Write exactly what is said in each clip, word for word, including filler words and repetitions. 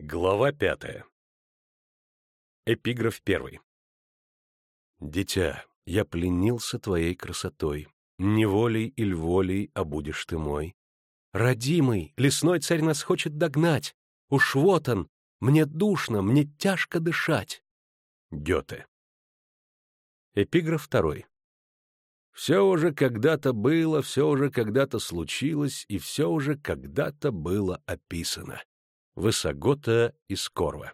Глава пятая. Эпиграф первый. «Дитя, я пленился твоей красотой, неволей или волей, а будешь ты мой. Родимый, лесной царь нас хочет догнать, уж вот он, мне душно, мне тяжко дышать». Гёте. Эпиграф второй. «Все уже когда-то было, все уже когда-то случилось, и все уже когда-то было описано». Высогота из Корва.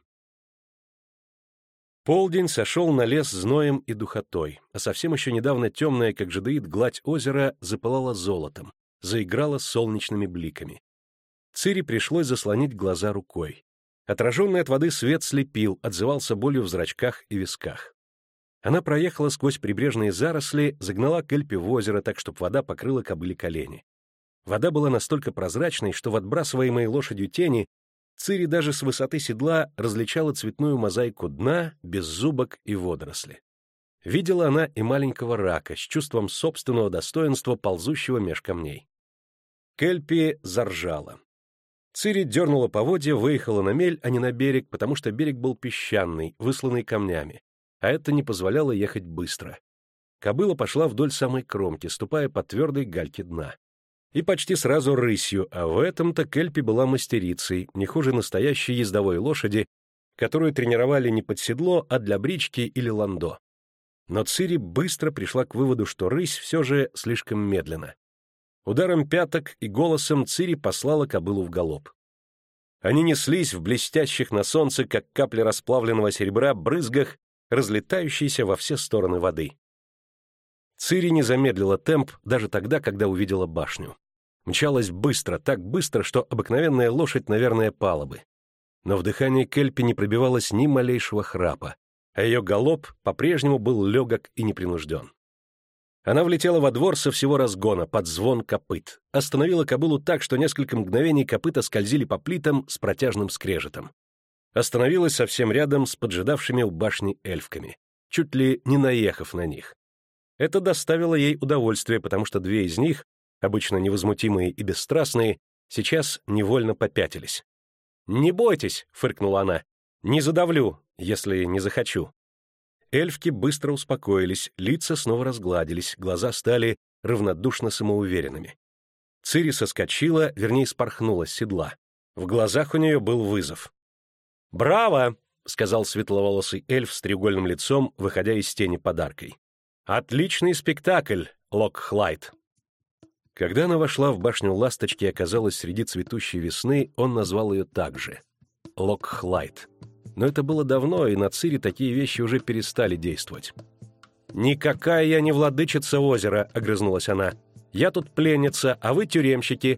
Полдень сошел на лес зноем и духотой, а совсем еще недавно темная, как жадеид, гладь озера запылала золотом, заиграла солнечными бликами. Цири пришлось заслонить глаза рукой. Отраженный от воды свет слепил, отзывался болью в зрачках и висках. Она проехала сквозь прибрежные заросли, загнала Кельпи в озеро так, чтобы вода покрыла кобыле колени. Вода была настолько прозрачной, что в отбрасываемой лошадью тени Цири даже с высоты седла различала цветную мозаику дна, беззубок и водоросли. Видела она и маленького рака с чувством собственного достоинства, ползущего меж камней. Кельпи заржала. Цири дернула поводья, выехала на мель, а не на берег, потому что берег был песчаный, высланный камнями, а это не позволяло ехать быстро. Кобыла пошла вдоль самой кромки, ступая по твердой гальке дна. И почти сразу рысью, а в этом-то Кельпи была мастерицей, не хуже настоящей ездовой лошади, которую тренировали не под седло, а для брички или ландо. Но Цири быстро пришла к выводу, что рысь все же слишком медленно. Ударом пяток и голосом Цири послала кобылу в галоп. Они неслись в блестящих на солнце, как капли расплавленного серебра, брызгах, разлетающейся во все стороны воды. Цири не замедлила темп даже тогда, когда увидела башню. Мчалась быстро, так быстро, что обыкновенная лошадь, наверное, пала бы. Но в дыхании Кельпи не пробивалось ни малейшего храпа, а ее галоп по-прежнему был легок и непринужден. Она влетела во двор со всего разгона, под звон копыт, остановила кобылу так, что несколько мгновений копыта скользили по плитам с протяжным скрежетом. Остановилась совсем рядом с поджидавшими у башни эльфками, чуть ли не наехав на них. Это доставило ей удовольствие, потому что две из них, обычно невозмутимые и бесстрастные, сейчас невольно попятились. «Не бойтесь», — фыркнула она, — «не задавлю, если не захочу». Эльфки быстро успокоились, лица снова разгладились, глаза стали равнодушно самоуверенными. Цири соскочила, вернее, спорхнула с седла. В глазах у нее был вызов. «Браво!» — сказал светловолосый эльф с треугольным лицом, выходя из тени подаркой. «Отличный спектакль, Локхлайд!» Когда она вошла в башню Ласточки и оказалась среди цветущей весны, он назвал ее так же — Локхлайд. Но это было давно, и на Цири такие вещи уже перестали действовать. «Никакая я не владычица озера», — огрызнулась она. «Я тут пленница, а вы тюремщики.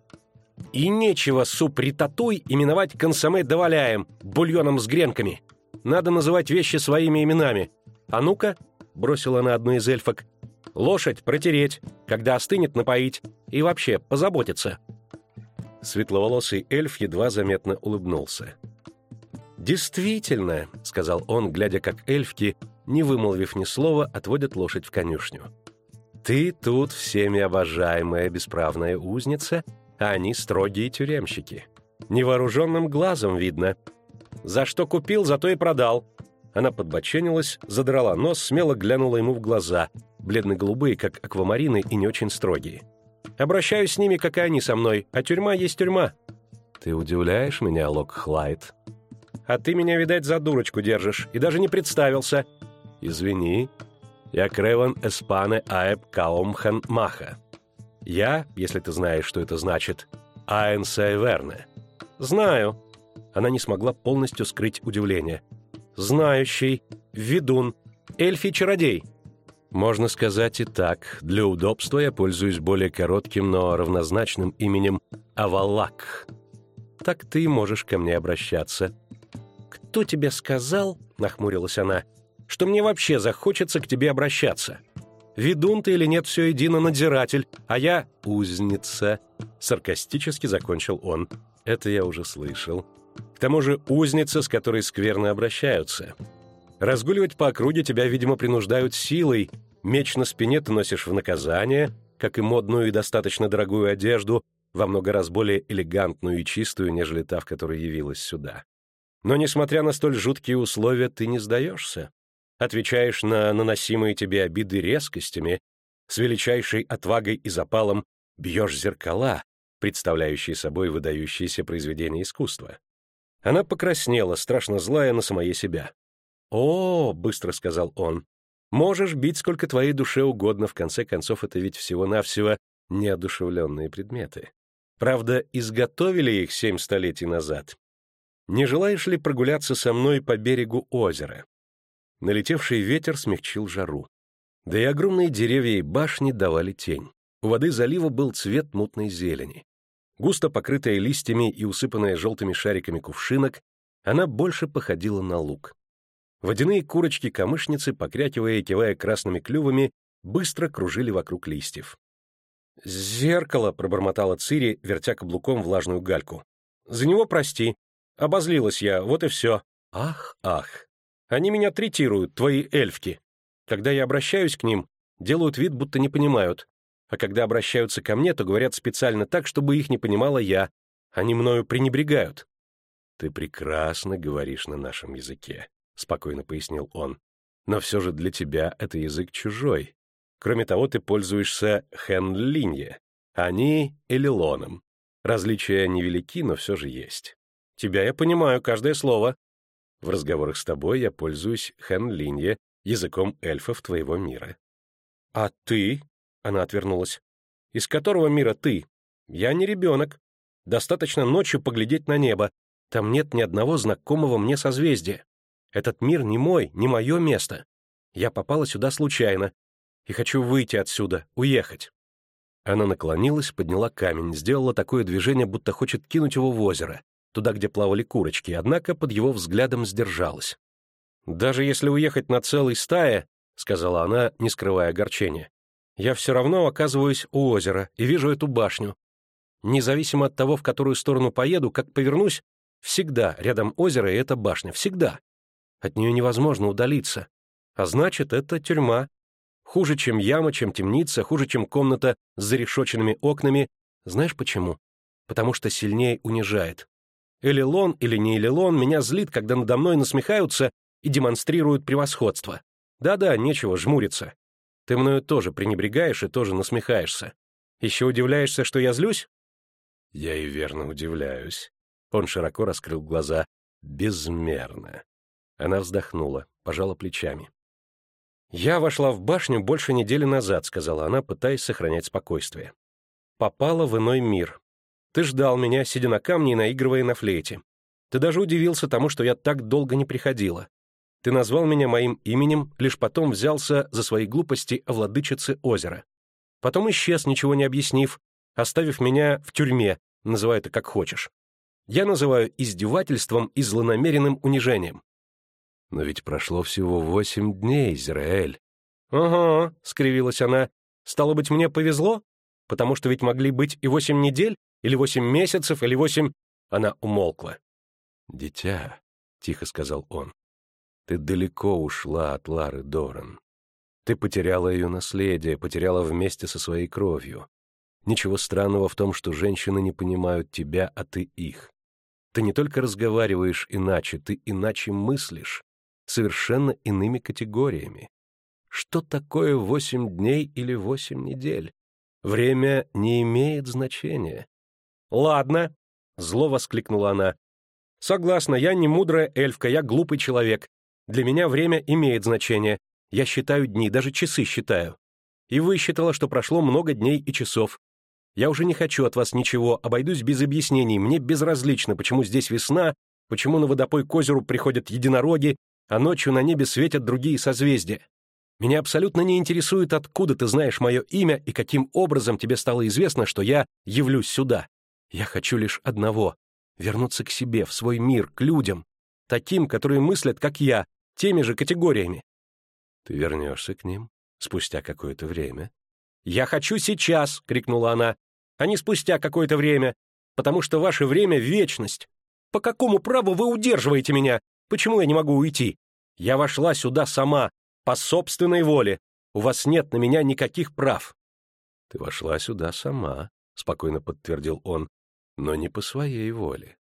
И нечего супритатуй именовать консоме доваляем, бульоном с гренками. Надо называть вещи своими именами. А ну-ка», — бросила она одну из эльфок, — «лошадь протереть, когда остынет напоить, и вообще позаботиться». Светловолосый эльф едва заметно улыбнулся. «Действительно», — сказал он, глядя, как эльфки, не вымолвив ни слова, отводят лошадь в конюшню. «Ты тут всеми обожаемая бесправная узница, а они строгие тюремщики. Невооруженным глазом видно. За что купил, зато и продал». Она подбоченилась, задрала нос, смело глянула ему в глаза, бледно-голубые, как аквамарины, и не очень строгие. «Обращаюсь с ними, как и они со мной, а тюрьма есть тюрьма». «Ты удивляешь меня, Локхлайд». «А ты меня, видать, за дурочку держишь, и даже не представился». «Извини, я Креван Эспане Аэб Каумхан Маха. Я, если ты знаешь, что это значит, Аэн Сайверне». «Знаю». Она не смогла полностью скрыть удивление. «Знающий, ведун, эльфий-чародей». «Можно сказать и так. Для удобства я пользуюсь более коротким, но равнозначным именем Авалак. Так ты можешь ко мне обращаться». «Кто тебе сказал, — нахмурилась она, — что мне вообще захочется к тебе обращаться? Ведун ты или нет, все едино, надзиратель, а я — узница», — саркастически закончил он. «Это я уже слышал. К тому же узница, с которой скверно обращаются. Разгуливать по округе тебя, видимо, принуждают силой, меч на спине ты носишь в наказание, как и модную и достаточно дорогую одежду, во много раз более элегантную и чистую, нежели та, в которой явилась сюда. Но, несмотря на столь жуткие условия, ты не сдаешься. Отвечаешь на наносимые тебе обиды резкостями, с величайшей отвагой и запалом бьешь зеркала, представляющие собой выдающиеся произведения искусства. Она покраснела, страшно злая на самое себя. «О, — быстро сказал он, — можешь бить сколько твоей душе угодно, в конце концов, это ведь всего-навсего неодушевленные предметы. Правда, изготовили их семь столетий назад. Не желаешь ли прогуляться со мной по берегу озера?» Налетевший ветер смягчил жару. Да и огромные деревья и башни давали тень. У воды залива был цвет мутной зелени. Густо покрытая листьями и усыпанная желтыми шариками кувшинок, она больше походила на луг. Водяные курочки-камышницы, покрякивая и кивая красными клювами, быстро кружили вокруг листьев. «Зеркало!» — пробормотала Цири, вертя каблуком влажную гальку. «За него прости. Обозлилась я, вот и все. Ах, ах! Они меня третируют, твои эльфки. Когда я обращаюсь к ним, делают вид, будто не понимают. А когда обращаются ко мне, то говорят специально так, чтобы их не понимала я. Они мною пренебрегают». «Ты прекрасно говоришь на нашем языке», — спокойно пояснил он. «Но все же для тебя это язык чужой. Кроме того, ты пользуешься хенлинье, а они — элилоном. Различия невелики, но все же есть. Тебя я понимаю, каждое слово. В разговорах с тобой я пользуюсь хенлинье, языком эльфов твоего мира». «А ты?» — она отвернулась. «Из которого мира ты? Я не ребенок. Достаточно ночью поглядеть на небо. Там нет ни одного знакомого мне созвездия. Этот мир не мой, не мое место. Я попала сюда случайно и хочу выйти отсюда, уехать». Она наклонилась, подняла камень, сделала такое движение, будто хочет кинуть его в озеро, туда, где плавали курочки, однако под его взглядом сдержалась. «Даже если уехать на целой стае, — сказала она, не скрывая огорчения, — я все равно оказываюсь у озера и вижу эту башню. Независимо от того, в которую сторону поеду, как повернусь, всегда рядом озеро и эта башня, всегда. От нее невозможно удалиться. А значит, это тюрьма. Хуже, чем яма, чем темница, хуже, чем комната с зарешоченными окнами. Знаешь почему? Потому что сильнее унижает. Элилон или не Элилон меня злит, когда надо мной насмехаются и демонстрируют превосходство. Да-да, нечего жмуриться. Ты мною тоже пренебрегаешь и тоже насмехаешься. Еще удивляешься, что я злюсь?» «Я и верно удивляюсь». Он широко раскрыл глаза. «Безмерно». Она вздохнула, пожала плечами. «Я вошла в башню больше недели назад», — сказала она, пытаясь сохранять спокойствие. «Попала в иной мир. Ты ждал меня, сидя на камне и наигрывая на флейте. Ты даже удивился тому, что я так долго не приходила. Ты назвал меня моим именем, лишь потом взялся за свои глупости о владычице озера. Потом исчез, ничего не объяснив, оставив меня в тюрьме, называй это как хочешь. Я называю издевательством и злонамеренным унижением». «Но ведь прошло всего восемь дней, Зираэль». «Ага», — скривилась она. «Стало быть, мне повезло? Потому что ведь могли быть и восемь недель, или восемь месяцев, или восемь...» Она умолкла. «Дитя», — тихо сказал он, — «ты далеко ушла от Лары Доран. Ты потеряла ее наследие, потеряла вместе со своей кровью. Ничего странного в том, что женщины не понимают тебя, а ты их. Ты не только разговариваешь иначе, ты иначе мыслишь, совершенно иными категориями. Что такое восемь дней или восемь недель? Время не имеет значения». «Ладно», — зло воскликнула она. «Согласна, я не мудрая эльфка, я глупый человек. Для меня время имеет значение. Я считаю дни, даже часы считаю. И вы считала, что прошло много дней и часов. Я уже не хочу от вас ничего, обойдусь без объяснений. Мне безразлично, почему здесь весна, почему на водопой к озеру приходят единороги, а ночью на небе светят другие созвездия. Меня абсолютно не интересует, откуда ты знаешь мое имя и каким образом тебе стало известно, что я явлюсь сюда. Я хочу лишь одного — вернуться к себе, в свой мир, к людям, таким, которые мыслят, как я, теми же категориями». «Ты вернешься к ним спустя какое-то время?» «Я хочу сейчас!» — крикнула она, — «а не спустя какое-то время, потому что ваше время — вечность. По какому праву вы удерживаете меня? Почему я не могу уйти? Я вошла сюда сама, по собственной воле. У вас нет на меня никаких прав». «Ты вошла сюда сама», — спокойно подтвердил он, — «но не по своей воле.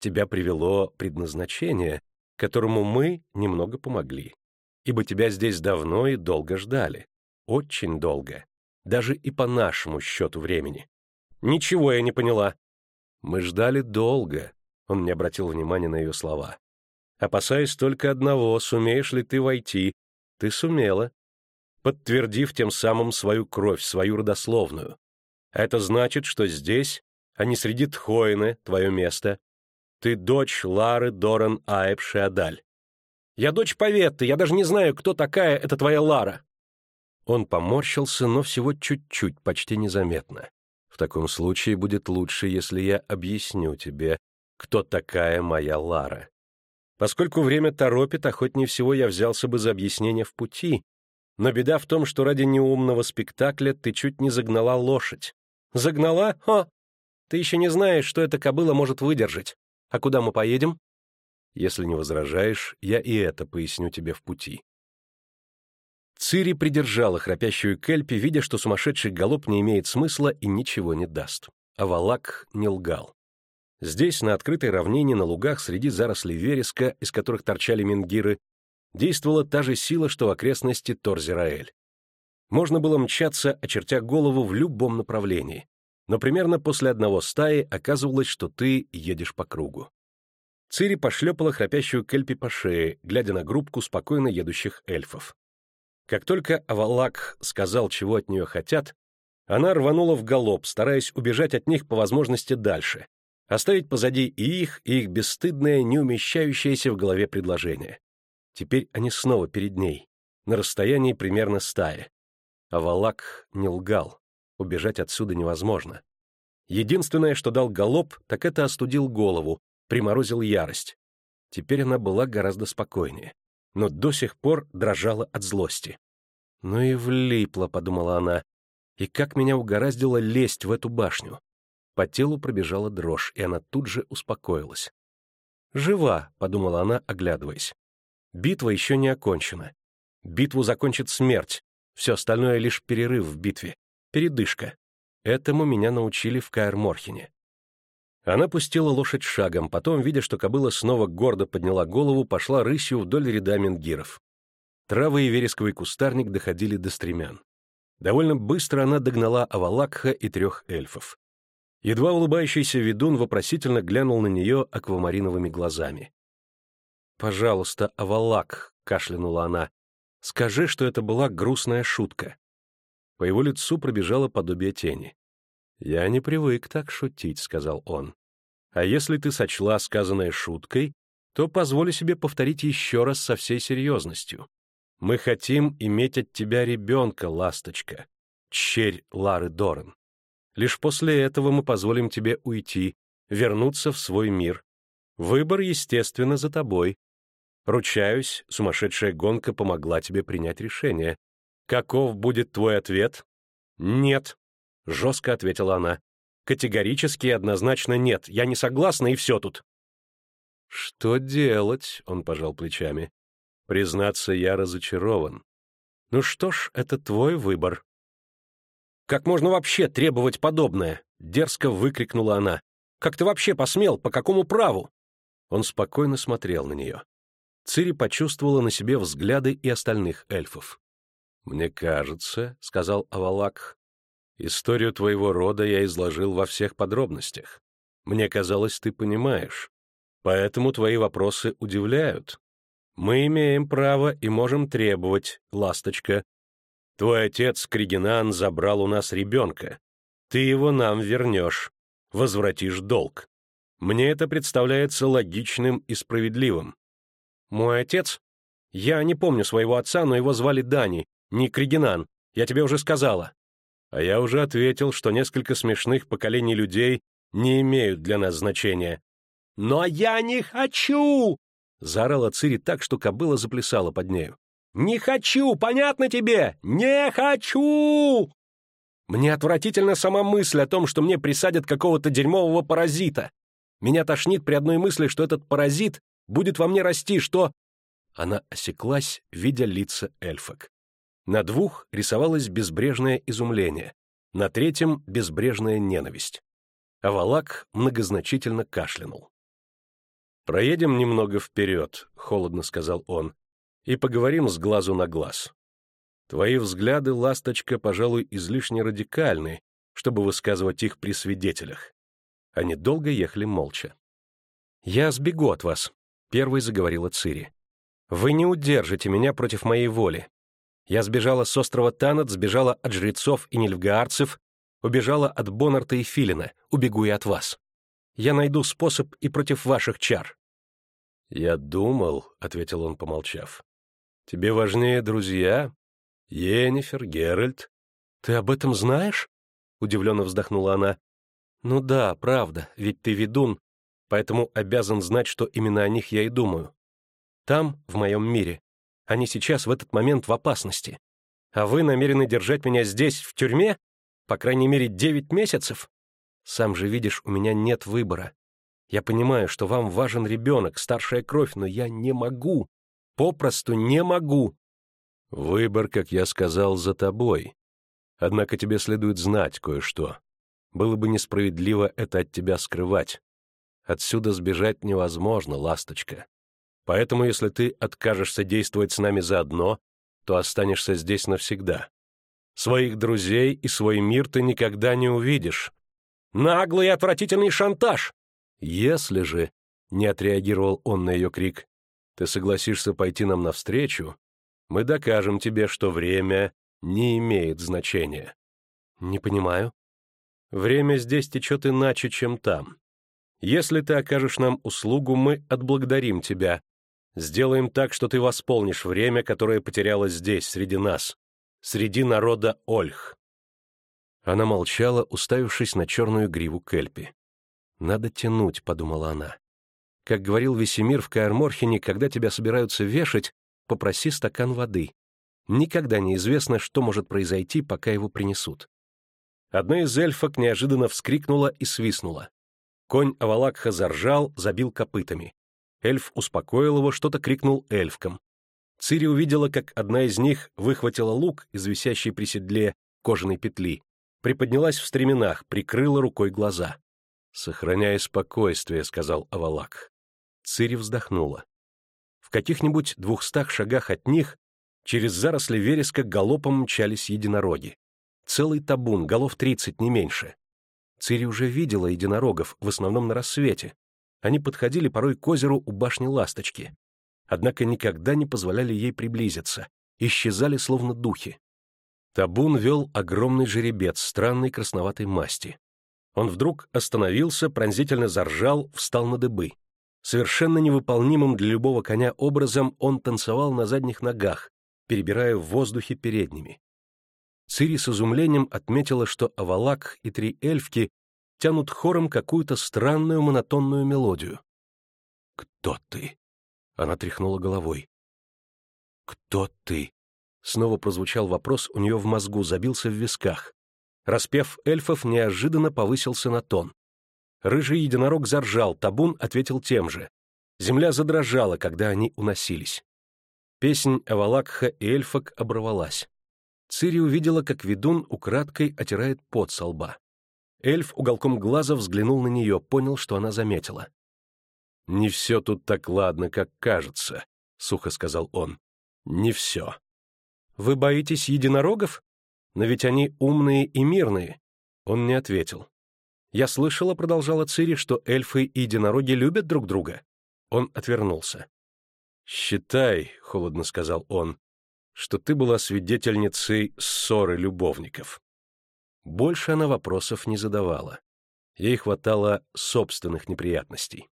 тебя привело предназначение, которому мы немного помогли, ибо тебя здесь давно и долго ждали, очень долго, даже и по нашему счету времени». «Ничего я не поняла». «Мы ждали долго», — он не обратил внимания на ее слова. «Опасаясь только одного, сумеешь ли ты войти. Ты сумела, подтвердив тем самым свою кровь, свою родословную. А это значит, что здесь, а не среди Тхоины, твое место. Ты дочь Лары Доран Аэб Шеадаль». «Я дочь Поветты, я даже не знаю, кто такая эта твоя Лара». Он поморщился, но всего чуть-чуть, почти незаметно. «В таком случае будет лучше, если я объясню тебе, кто такая моя Лара. Поскольку время торопит, охотнее всего я взялся бы за объяснение в пути, но беда в том, что ради неумного спектакля ты чуть не загнала лошадь». «Загнала? О! Ты еще не знаешь, что эта кобыла может выдержать. А куда мы поедем?» «Если не возражаешь, я и это поясню тебе в пути». Цири придержала храпящую Кельпи, видя, что сумасшедший галоп не имеет смысла и ничего не даст. А Валак не лгал. Здесь, на открытой равнине, на лугах, среди зарослей вереска, из которых торчали менгиры, действовала та же сила, что в окрестности Тор-Зираэль. Можно было мчаться, очертя голову в любом направлении, но примерно после одного стаи оказывалось, что ты едешь по кругу. Цири пошлепала храпящую Кельпи по шее, глядя на группку спокойно едущих эльфов. Как только Авалак сказал, чего от нее хотят, она рванула в галоп, стараясь убежать от них по возможности дальше, оставить позади и их, и их бесстыдное, не умещающееся в голове предложение. Теперь они снова перед ней, на расстоянии примерно стаи. Авалак не лгал, убежать отсюда невозможно. Единственное, что дал галоп, так это остудил голову, приморозил ярость. Теперь она была гораздо спокойнее, но до сих пор дрожала от злости. «Ну и влипла», — подумала она, — «и как меня угораздило лезть в эту башню». По телу пробежала дрожь, и она тут же успокоилась. «Жива», — подумала она, оглядываясь. «Битва еще не окончена. Битву закончит смерть, все остальное лишь перерыв в битве, передышка. Этому меня научили в Каэр-Морхене». Она пустила лошадь шагом, потом, видя, что кобыла снова гордо подняла голову, пошла рысью вдоль ряда менгиров. Травы и вересковый кустарник доходили до стремян. Довольно быстро она догнала Авалакха и трех эльфов. Едва улыбающийся ведун вопросительно глянул на нее аквамариновыми глазами. «Пожалуйста, Авалак», — кашлянула она, — «скажи, что это была грустная шутка». По его лицу пробежало подобие тени. «Я не привык так шутить», — сказал он. «А если ты сочла сказанное шуткой, то позволю себе повторить еще раз со всей серьезностью. Мы хотим иметь от тебя ребенка, ласточка, черь Лары Доран. Лишь после этого мы позволим тебе уйти, вернуться в свой мир. Выбор, естественно, за тобой. Ручаюсь, сумасшедшая гонка помогла тебе принять решение. Каков будет твой ответ?» «Нет», — жестко ответила она. «Категорически и однозначно нет. Я не согласна, и все тут». «Что делать?» — он пожал плечами. «Признаться, я разочарован. Ну что ж, это твой выбор». «Как можно вообще требовать подобное?» — дерзко выкрикнула она. «Как ты вообще посмел? По какому праву?» Он спокойно смотрел на нее. Цири почувствовала на себе взгляды и остальных эльфов. «Мне кажется, — сказал Авалак, — историю твоего рода я изложил во всех подробностях. Мне казалось, ты понимаешь. Поэтому твои вопросы удивляют. Мы имеем право и можем требовать, ласточка. Твой отец Кригенан забрал у нас ребенка. Ты его нам вернешь, возвратишь долг. Мне это представляется логичным и справедливым». «Мой отец? Я не помню своего отца, но его звали Дани, не Кригенан, я тебе уже сказала». «А я уже ответил, что несколько смешных поколений людей не имеют для нас значения». «Но я не хочу!» — заорала Цири так, что кобыла заплясала под нею. «Не хочу! Понятно тебе? Не хочу!» «Мне отвратительна сама мысль о том, что мне присадят какого-то дерьмового паразита. Меня тошнит при одной мысли, что этот паразит будет во мне расти, что...» Она осеклась, видя лица эльфок. На двух рисовалось безбрежное изумление, на третьем — безбрежная ненависть. Авалак многозначительно кашлянул. «Проедем немного вперед», — холодно сказал он, — «и поговорим с глазу на глаз. Твои взгляды, ласточка, пожалуй, излишне радикальны, чтобы высказывать их при свидетелях». Они долго ехали молча. «Я сбегу от вас», — первой заговорила Цири. «Вы не удержите меня против моей воли. Я сбежала с острова Танат, сбежала от жрецов и нильфгаарцев, убежала от Бонарта и Филина, убегу и от вас. Я найду способ и против ваших чар». «Я думал», — ответил он, помолчав, — «тебе важнее друзья? Йеннифер, Геральт». «Ты об этом знаешь?» — удивленно вздохнула она. «Ну да, правда, ведь ты ведун, поэтому обязан знать, что именно о них я и думаю. Там, в моем мире, они сейчас в этот момент в опасности. А вы намерены держать меня здесь, в тюрьме? По крайней мере, девять месяцев? Сам же видишь, у меня нет выбора. Я понимаю, что вам важен ребенок, старшая кровь, но я не могу, попросту не могу». «Выбор, как я сказал, за тобой. Однако тебе следует знать кое-что. Было бы несправедливо это от тебя скрывать. Отсюда сбежать невозможно, ласточка. Поэтому, если ты откажешься действовать с нами заодно, то останешься здесь навсегда. Своих друзей и свой мир ты никогда не увидишь». «Наглый и отвратительный шантаж!» «Если же», — не отреагировал он на ее крик, — «ты согласишься пойти нам навстречу, мы докажем тебе, что время не имеет значения». «Не понимаю». «Время здесь течет иначе, чем там. Если ты окажешь нам услугу, мы отблагодарим тебя. Сделаем так, что ты восполнишь время, которое потерялось здесь, среди нас, среди народа Ольх». Она молчала, уставившись на черную гриву Кельпи. «Надо тянуть», — подумала она. «Как говорил Весемир в Каэр-Морхене, когда тебя собираются вешать, попроси стакан воды. Никогда не известно, что может произойти, пока его принесут». Одна из эльфок неожиданно вскрикнула и свистнула. Конь Авалакха заржал, забил копытами. Эльф успокоил его, что-то крикнул эльфкам. Цири увидела, как одна из них выхватила лук из висящей при седле кожаной петли, приподнялась в стременах, прикрыла рукой глаза. «Сохраняй спокойствие», — сказал Авалакх. Цири вздохнула. В каких-нибудь двухстах шагах от них через заросли вереска галопом мчались единороги. Целый табун, голов тридцать, не меньше. Цири уже видела единорогов, в основном на рассвете. Они подходили порой к озеру у башни Ласточки. Однако никогда не позволяли ей приблизиться, исчезали словно духи. Табун вел огромный жеребец странной красноватой масти. Он вдруг остановился, пронзительно заржал, встал на дыбы. Совершенно невыполнимым для любого коня образом он танцевал на задних ногах, перебирая в воздухе передними. Цири с изумлением отметила, что Авалакх и три эльфки тянут хором какую-то странную монотонную мелодию. «Кто ты?» — она тряхнула головой. «Кто ты?» — снова прозвучал вопрос у нее в мозгу, забился в висках. Распев эльфов неожиданно повысился на тон. Рыжий единорог заржал, табун ответил тем же. Земля задрожала, когда они уносились. Песнь Авалакха и эльфок оборвалась. Цири увидела, как ведун украдкой отирает пот со лба. Эльф уголком глаза взглянул на нее, понял, что она заметила. «Не все тут так ладно, как кажется», — сухо сказал он. «Не все». «Вы боитесь единорогов? Но ведь они умные и мирные». Он не ответил. «Я слышала», — продолжала Цири, — «что эльфы и единороги любят друг друга». Он отвернулся. «Считай», — холодно сказал он, — «что ты была свидетельницей ссоры любовников». Больше она вопросов не задавала. Ей хватало собственных неприятностей.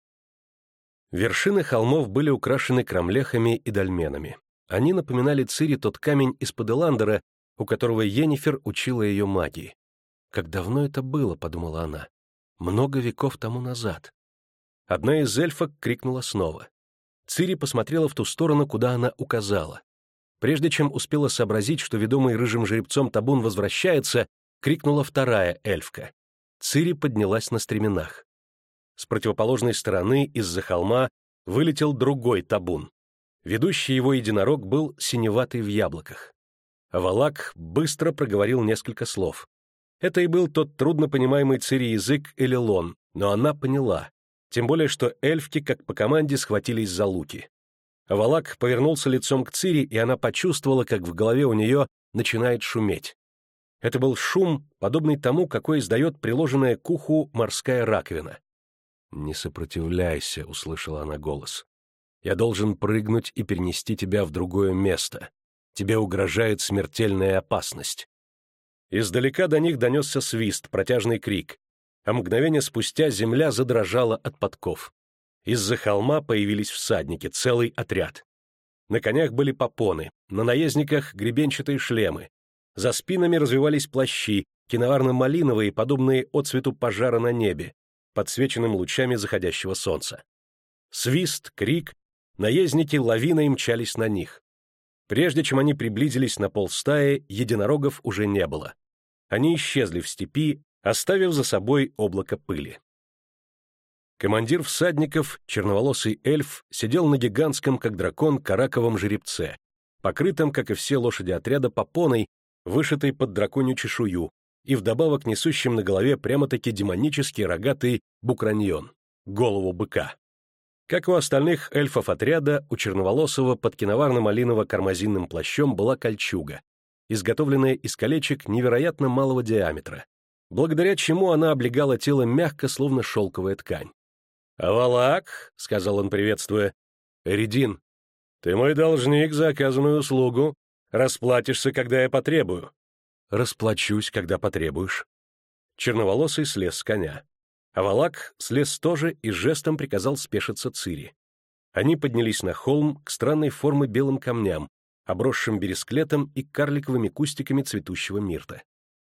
Вершины холмов были украшены крамлехами и дольменами. Они напоминали Цири тот камень из-под Эландера, у которого Йеннифер учила ее магии. «Как давно это было», — подумала она, — «много веков тому назад». Одна из эльфок крикнула снова. Цири посмотрела в ту сторону, куда она указала. Прежде чем успела сообразить, что ведомый рыжим жеребцом табун возвращается, крикнула вторая эльфка. Цири поднялась на стременах. С противоположной стороны, из-за холма, вылетел другой табун. Ведущий его единорог был синеватый в яблоках. Авалакх быстро проговорил несколько слов. Это и был тот труднопонимаемый Цири язык элелон, но она поняла. тем более что эльфки, как по команде, схватились за луки. Авалак повернулся лицом к Цири, и она почувствовала, как в голове у нее начинает шуметь. Это был шум, подобный тому, какой издает приложенная к уху морская раковина. «Не сопротивляйся», — услышала она голос. «Я должен прыгнуть и перенести тебя в другое место. Тебе угрожает смертельная опасность». Издалека до них донесся свист, протяжный крик, а мгновение спустя земля задрожала от подков. Из-за холма появились всадники, целый отряд. На конях были попоны, на наездниках гребенчатые шлемы. За спинами развивались плащи, киноварно-малиновые, подобные отцвету пожара на небе, подсвеченным лучами заходящего солнца. Свист, крик, наездники лавиной мчались на них. Прежде чем они приблизились на полстаи, единорогов уже не было. Они исчезли в степи, оставив за собой облако пыли. Командир всадников, черноволосый эльф, сидел на гигантском, как дракон, караковом жеребце, покрытом, как и все лошади отряда, попоной, вышитой под драконью чешую, и вдобавок несущим на голове прямо-таки демонический рогатый букраньон, голову быка. Как у остальных эльфов отряда, у черноволосого под киноварно-малиново-кармазинным плащом была кольчуга, изготовленная из колечек невероятно малого диаметра, благодаря чему она облегала тело мягко, словно шелковая ткань. «Авалак», — сказал он, приветствуя, — «Эридин, ты мой должник за оказанную услугу. Расплатишься, когда я потребую». «Расплачусь, когда потребуешь». Черноволосый слез с коня. Авалак слез тоже и жестом приказал спешиться Цири. Они поднялись на холм к странной формы белым камням, обросшим бересклетом и карликовыми кустиками цветущего мирта.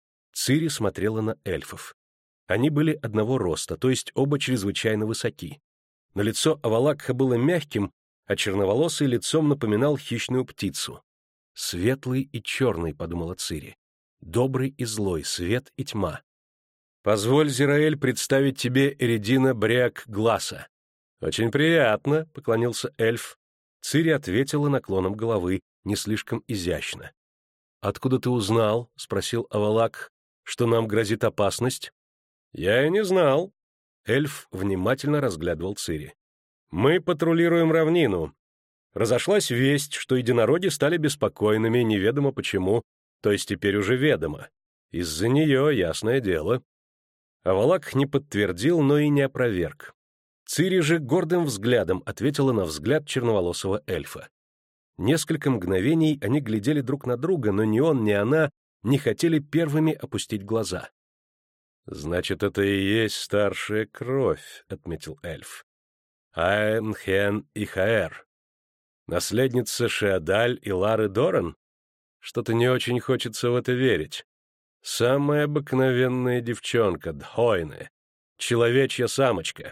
Цири смотрела на эльфов. Они были одного роста, то есть оба чрезвычайно высоки. Но лицо Авалакха было мягким, а черноволосый лицом напоминал хищную птицу. «Светлый и черный», — подумала Цири. «Добрый и злой, свет и тьма». «Позволь, Зираэль, представить тебе Эридина Бриак Гласа». «Очень приятно», — поклонился эльф. Цири ответила наклоном головы, не слишком изящно. «Откуда ты узнал?» — спросил Авалак, — «что нам грозит опасность?» «Я и не знал». Эльф внимательно разглядывал Цири. «Мы патрулируем равнину. Разошлась весть, что единороги стали беспокойными, неведомо почему, то есть теперь уже ведомо. Из-за нее, ясное дело». Авалак не подтвердил, но и не опроверг. Цири же гордым взглядом ответила на взгляд черноволосого эльфа. Несколько мгновений они глядели друг на друга, но ни он, ни она не хотели первыми опустить глаза. «Значит, это и есть старшая кровь», — отметил эльф. «Аэн, Хен и Хаэр. Наследница Шеодаль и Лары Доран? Что-то не очень хочется в это верить. Самая обыкновенная девчонка, Дхойне, человечья самочка».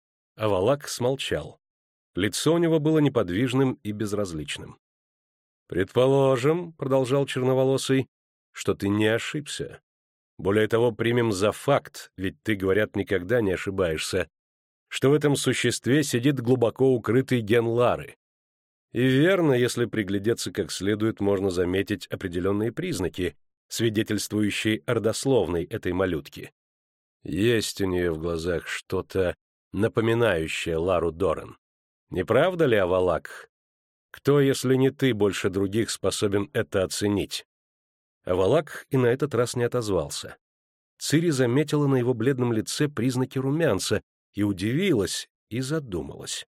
Авалак смолчал. Лицо у него было неподвижным и безразличным. «Предположим, — продолжал черноволосый, — что ты не ошибся. Более того, примем за факт, ведь ты, говорят, никогда не ошибаешься, что в этом существе сидит глубоко укрытый ген Лары. И верно, если приглядеться как следует, можно заметить определенные признаки, свидетельствующие о родословной этой малютки. Есть у нее в глазах что-то, напоминающее Лару Доран. Не правда ли, Авалак? Кто, если не ты, больше других способен это оценить?» Авалак и на этот раз не отозвался. Цири заметила на его бледном лице признаки румянца и удивилась, и задумалась.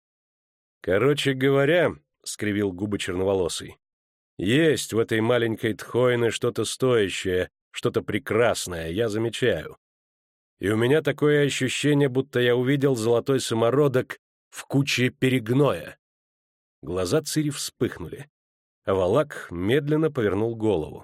«Короче говоря, — скривил губы черноволосый, — есть в этой маленькой Тхойне что-то стоящее, что-то прекрасное, я замечаю. И у меня такое ощущение, будто я увидел золотой самородок в куче перегноя». Глаза Цири вспыхнули. Авалак медленно повернул голову.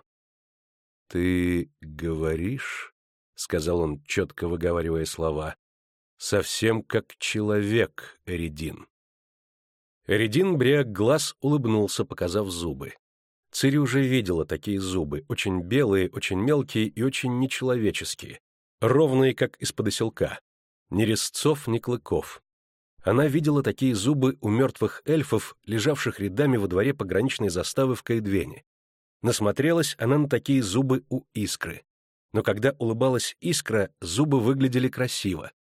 «Ты говоришь, — сказал он, четко выговаривая слова, — совсем как человек, Эридин». Эридин Бриак Глаз улыбнулся, показав зубы. Цири уже видела такие зубы, очень белые, очень мелкие и очень нечеловеческие, ровные, как из-под оселка, ни резцов, ни клыков. Она видела такие зубы у мертвых эльфов, лежавших рядами во дворе пограничной заставы в Каэдвене. Насмотрелась она на такие зубы у Искры. Но когда улыбалась Искра, зубы выглядели красиво.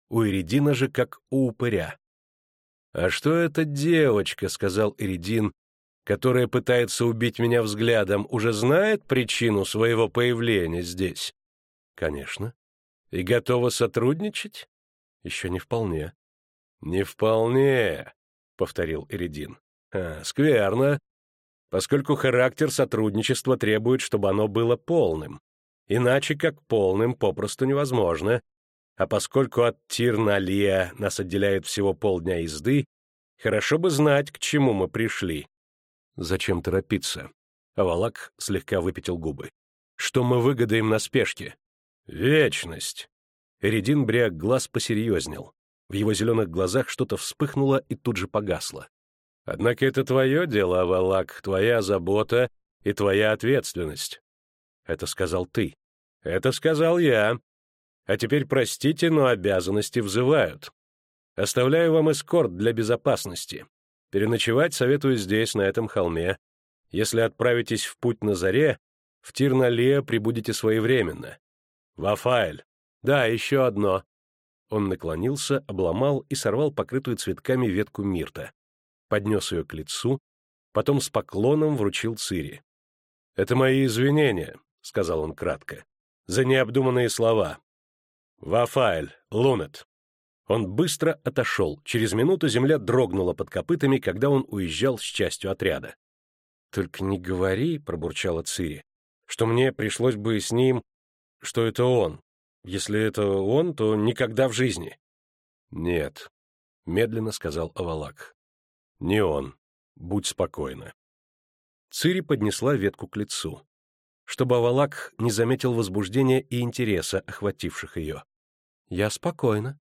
у Эридина же как у упыря. «А что эта девочка, — сказал Эридин, — которая пытается убить меня взглядом, уже знает причину своего появления здесь?» «Конечно. И готова сотрудничать?» «Еще не вполне». «Не вполне», — повторил Эридин. «А, скверно, поскольку характер сотрудничества требует, чтобы оно было полным. Иначе как полным попросту невозможно. А поскольку от Тир-на-Лия нас отделяет всего полдня езды, хорошо бы знать, к чему мы пришли». «Зачем торопиться?» Авалак слегка выпятил губы. «Что мы выгадаем на спешке?» «Вечность!» Эридин Бриак глаз посерьезнел. В его зеленых глазах что-то вспыхнуло и тут же погасло. «Однако это твое дело, Авалак, твоя забота и твоя ответственность». «Это сказал ты». «Это сказал я. А теперь, простите, но обязанности взывают. Оставляю вам эскорт для безопасности. Переночевать советую здесь, на этом холме. Если отправитесь в путь на заре, в Тир-на-Лия прибудете своевременно. Вафаэль. Да, еще одно». Он наклонился, обломал и сорвал покрытую цветками ветку мирта. Поднес ее к лицу, потом с поклоном вручил Цири. «Это мои извинения», — сказал он кратко, — «за необдуманные слова. Вафаэль, Лунет». Он быстро отошел. Через минуту земля дрогнула под копытами, когда он уезжал с частью отряда. «Только не говори», — пробурчала Цири, — «что мне пришлось бы с ним, что это он. Если это он, то никогда в жизни». «Нет», — медленно сказал Авалак. «Не он. Будь спокойна». Цири поднесла ветку к лицу, чтобы Авалак не заметил возбуждения и интереса, охвативших ее. «Я спокойна».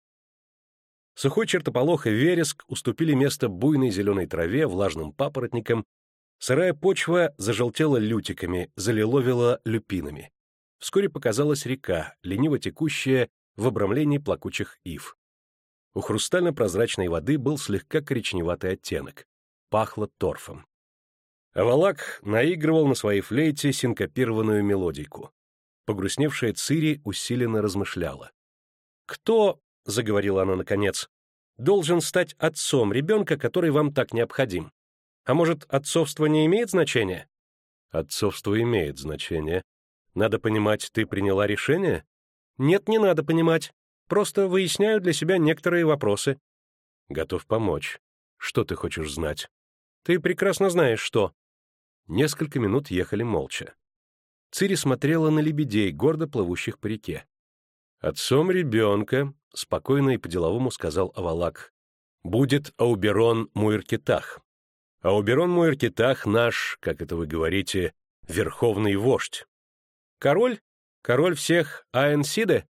Сухой чертополох и вереск уступили место буйной зеленой траве, влажным папоротникам, сырая почва зажелтела лютиками, залиловила люпинами. Вскоре показалась река, лениво текущая в обрамлении плакучих ив. У хрустально-прозрачной воды был слегка коричневатый оттенок. Пахло торфом. Авалак наигрывал на своей флейте синкопированную мелодийку. Погрустневшая Цири усиленно размышляла. «Кто, — заговорила она наконец, — должен стать отцом ребенка, который вам так необходим? А может, отцовство не имеет значения?» «Отцовство имеет значение. Надо понимать, ты приняла решение?» «Нет, не надо понимать. Просто выясняю для себя некоторые вопросы». «Готов помочь. Что ты хочешь знать?» «Ты прекрасно знаешь, что». Несколько минут ехали молча. Цири смотрела на лебедей, гордо плывущих по реке. «Отцом ребенка», — спокойно и по-деловому сказал Авалак, — «будет Ауберон Муиркетах. Ауберон Муиркетах наш, как это вы говорите, верховный вождь». «Король? Король всех Аэнсиде?»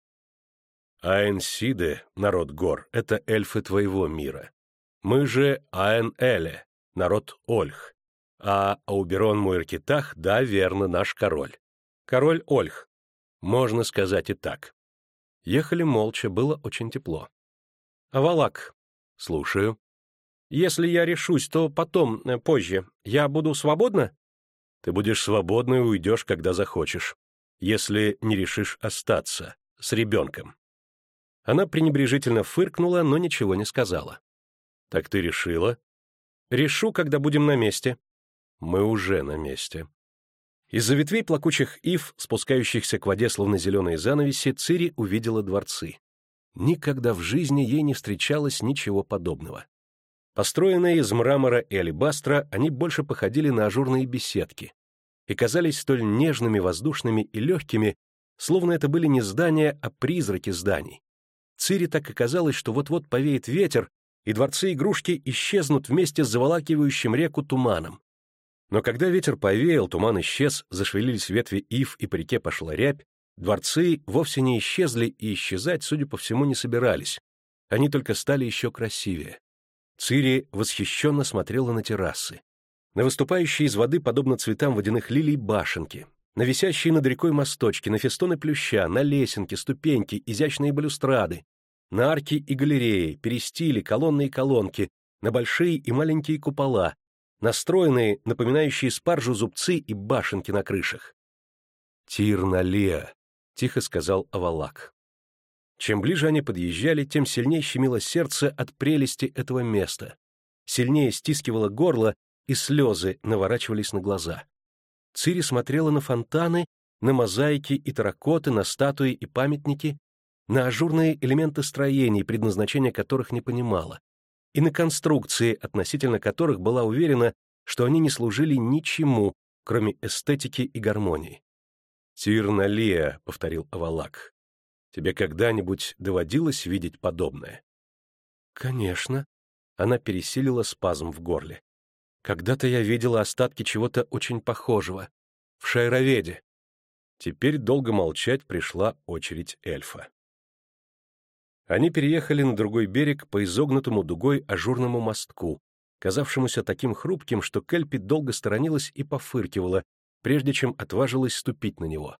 «Аэнсиде, народ гор, это эльфы твоего мира. Мы же Аэн-Эле, народ Ольх. А Ауберон Муиркетах, да, верно, наш король. Король Ольх. Можно сказать и так». Ехали молча, было очень тепло. «Авалак». «Слушаю». «Если я решусь, то потом, позже, я буду свободна?» «Ты будешь свободна и уйдешь, когда захочешь, если не решишь остаться с ребенком». Она пренебрежительно фыркнула, но ничего не сказала. «Так ты решила?» «Решу, когда будем на месте». «Мы уже на месте». Из-за ветвей плакучих ив, спускающихся к воде словно зеленые занавеси, Цири увидела дворцы. Никогда в жизни ей не встречалось ничего подобного. Построенные из мрамора и алебастра, они больше походили на ажурные беседки и казались столь нежными, воздушными и легкими, словно это были не здания, а призраки зданий. Цири так и казалось, что вот-вот повеет ветер, и дворцы-игрушки исчезнут вместе с заволакивающим реку туманом. Но когда ветер повеял, туман исчез, зашевелились ветви ив, и по реке пошла рябь, дворцы вовсе не исчезли и исчезать, судя по всему, не собирались. Они только стали еще красивее. Цири восхищенно смотрела на террасы, на выступающие из воды, подобно цветам водяных лилий, башенки, на висящие над рекой мосточки, на фестоны плюща, на лесенки, ступеньки, изящные балюстрады, на арки и галереи, перистили, колонны и колонки, на большие и маленькие купола, настроенные, напоминающие спаржу зубцы и башенки на крышах. «Тир-на-Лия», — тихо сказал Авалак. Чем ближе они подъезжали, тем сильнее щемило сердце от прелести этого места, сильнее стискивало горло, и слезы наворачивались на глаза. Цири смотрела на фонтаны, на мозаики и терракоты, на статуи и памятники, на ажурные элементы строений, предназначения которых не понимала, и на конструкции, относительно которых была уверена, что они не служили ничему, кроме эстетики и гармонии. «Тирналия», — повторил Авалак, — «тебе когда-нибудь доводилось видеть подобное?» «Конечно», — она пересилила спазм в горле. «Когда-то я видела остатки чего-то очень похожего. В Шайроведе». Теперь долго молчать пришла очередь эльфа. Они переехали на другой берег по изогнутому дугой ажурному мостку, казавшемуся таким хрупким, что Кэльпи долго сторонилась и пофыркивала, прежде чем отважилась ступить на него.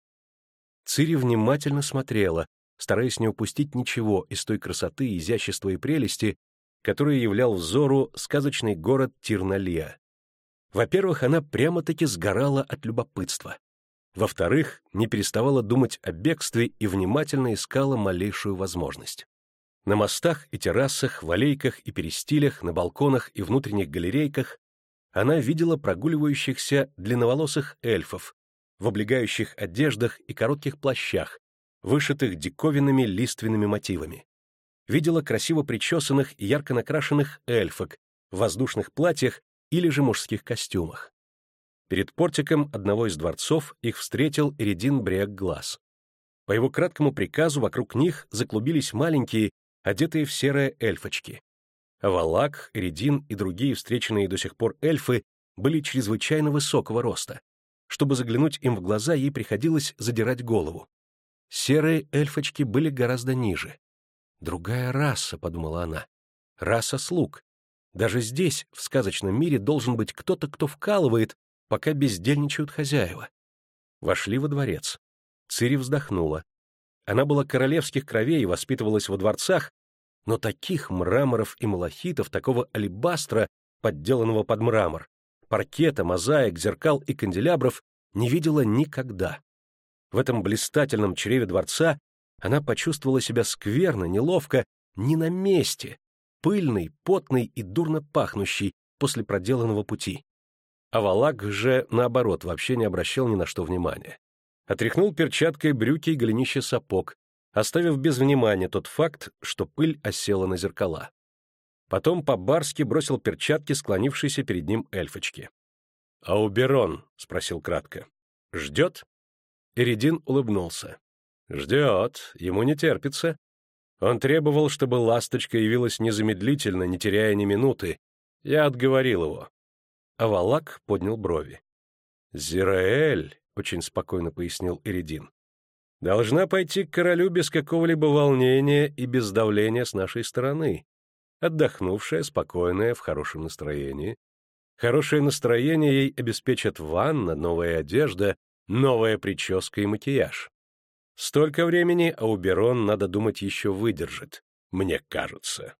Цири внимательно смотрела, стараясь не упустить ничего из той красоты, изящества и прелести, которые являл взору сказочный город Тирналия. Во-первых, она прямо-таки сгорала от любопытства. Во-вторых, не переставала думать о бегстве и внимательно искала малейшую возможность. На мостах и террасах, в аллейках и перестилях, на балконах и внутренних галерейках она видела прогуливающихся длинноволосых эльфов в облегающих одеждах и коротких плащах, вышитых диковинными лиственными мотивами. Видела красиво причесанных и ярко накрашенных эльфок в воздушных платьях или же мужских костюмах. Перед портиком одного из дворцов их встретил Эридин Бреак-Глаз. По его краткому приказу вокруг них заклубились маленькие, одетые в серое эльфочки. Авалак, Эридин и другие встреченные до сих пор эльфы были чрезвычайно высокого роста. Чтобы заглянуть им в глаза, ей приходилось задирать голову. Серые эльфочки были гораздо ниже. «Другая раса», — подумала она, — «раса слуг. Даже здесь, в сказочном мире, должен быть кто-то, кто вкалывает, пока бездельничают хозяева». Вошли во дворец. Цири вздохнула. Она была королевских кровей и воспитывалась во дворцах, но таких мраморов и малахитов, такого алебастра, подделанного под мрамор, паркета, мозаик, зеркал и канделябров не видела никогда. В этом блистательном чреве дворца она почувствовала себя скверно, неловко, не на месте, пыльный, потный и дурно пахнущий после проделанного пути. Авалак же, наоборот, вообще не обращал ни на что внимания. Отряхнул перчаткой брюки и голенище сапог, оставив без внимания тот факт, что пыль осела на зеркала. Потом по-барски бросил перчатки склонившейся перед ним эльфочке. «Ауберон?» — спросил кратко. «Ждет?» Эридин улыбнулся. «Ждет, ему не терпится. Он требовал, чтобы ласточка явилась незамедлительно, не теряя ни минуты. Я отговорил его». Авалак поднял брови. «Зираэль», — очень спокойно пояснил Эридин, — «должна пойти к королю без какого-либо волнения и без давления с нашей стороны, отдохнувшая, спокойная, в хорошем настроении. Хорошее настроение ей обеспечат ванна, новая одежда, новая прическа и макияж. Столько времени Ауберон, надо думать, еще выдержит, мне кажется».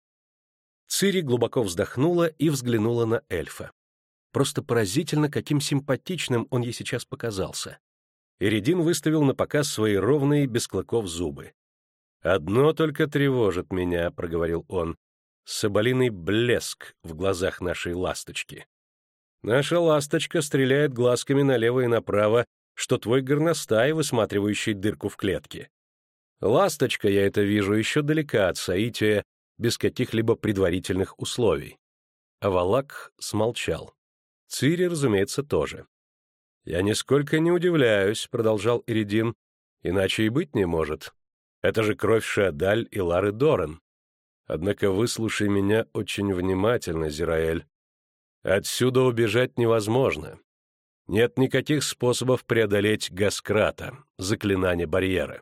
Цири глубоко вздохнула и взглянула на эльфа. Просто поразительно, каким симпатичным он ей сейчас показался. Эридин выставил на показ свои ровные, без клыков зубы. «Одно только тревожит меня», — проговорил он, — «соболиный блеск в глазах нашей ласточки. Наша ласточка стреляет глазками налево и направо, что твой горностай, высматривающий дырку в клетке. Ласточка, я это вижу, еще далека от соития, без каких-либо предварительных условий». Авалак смолчал. Цири, разумеется, тоже. «Я нисколько не удивляюсь», — продолжал Эридин, — «иначе и быть не может. Это же кровь Шиадаль и Лары Дорен. Однако выслушай меня очень внимательно, Зираэль. Отсюда убежать невозможно. Нет никаких способов преодолеть Гаскрата, заклинание барьера».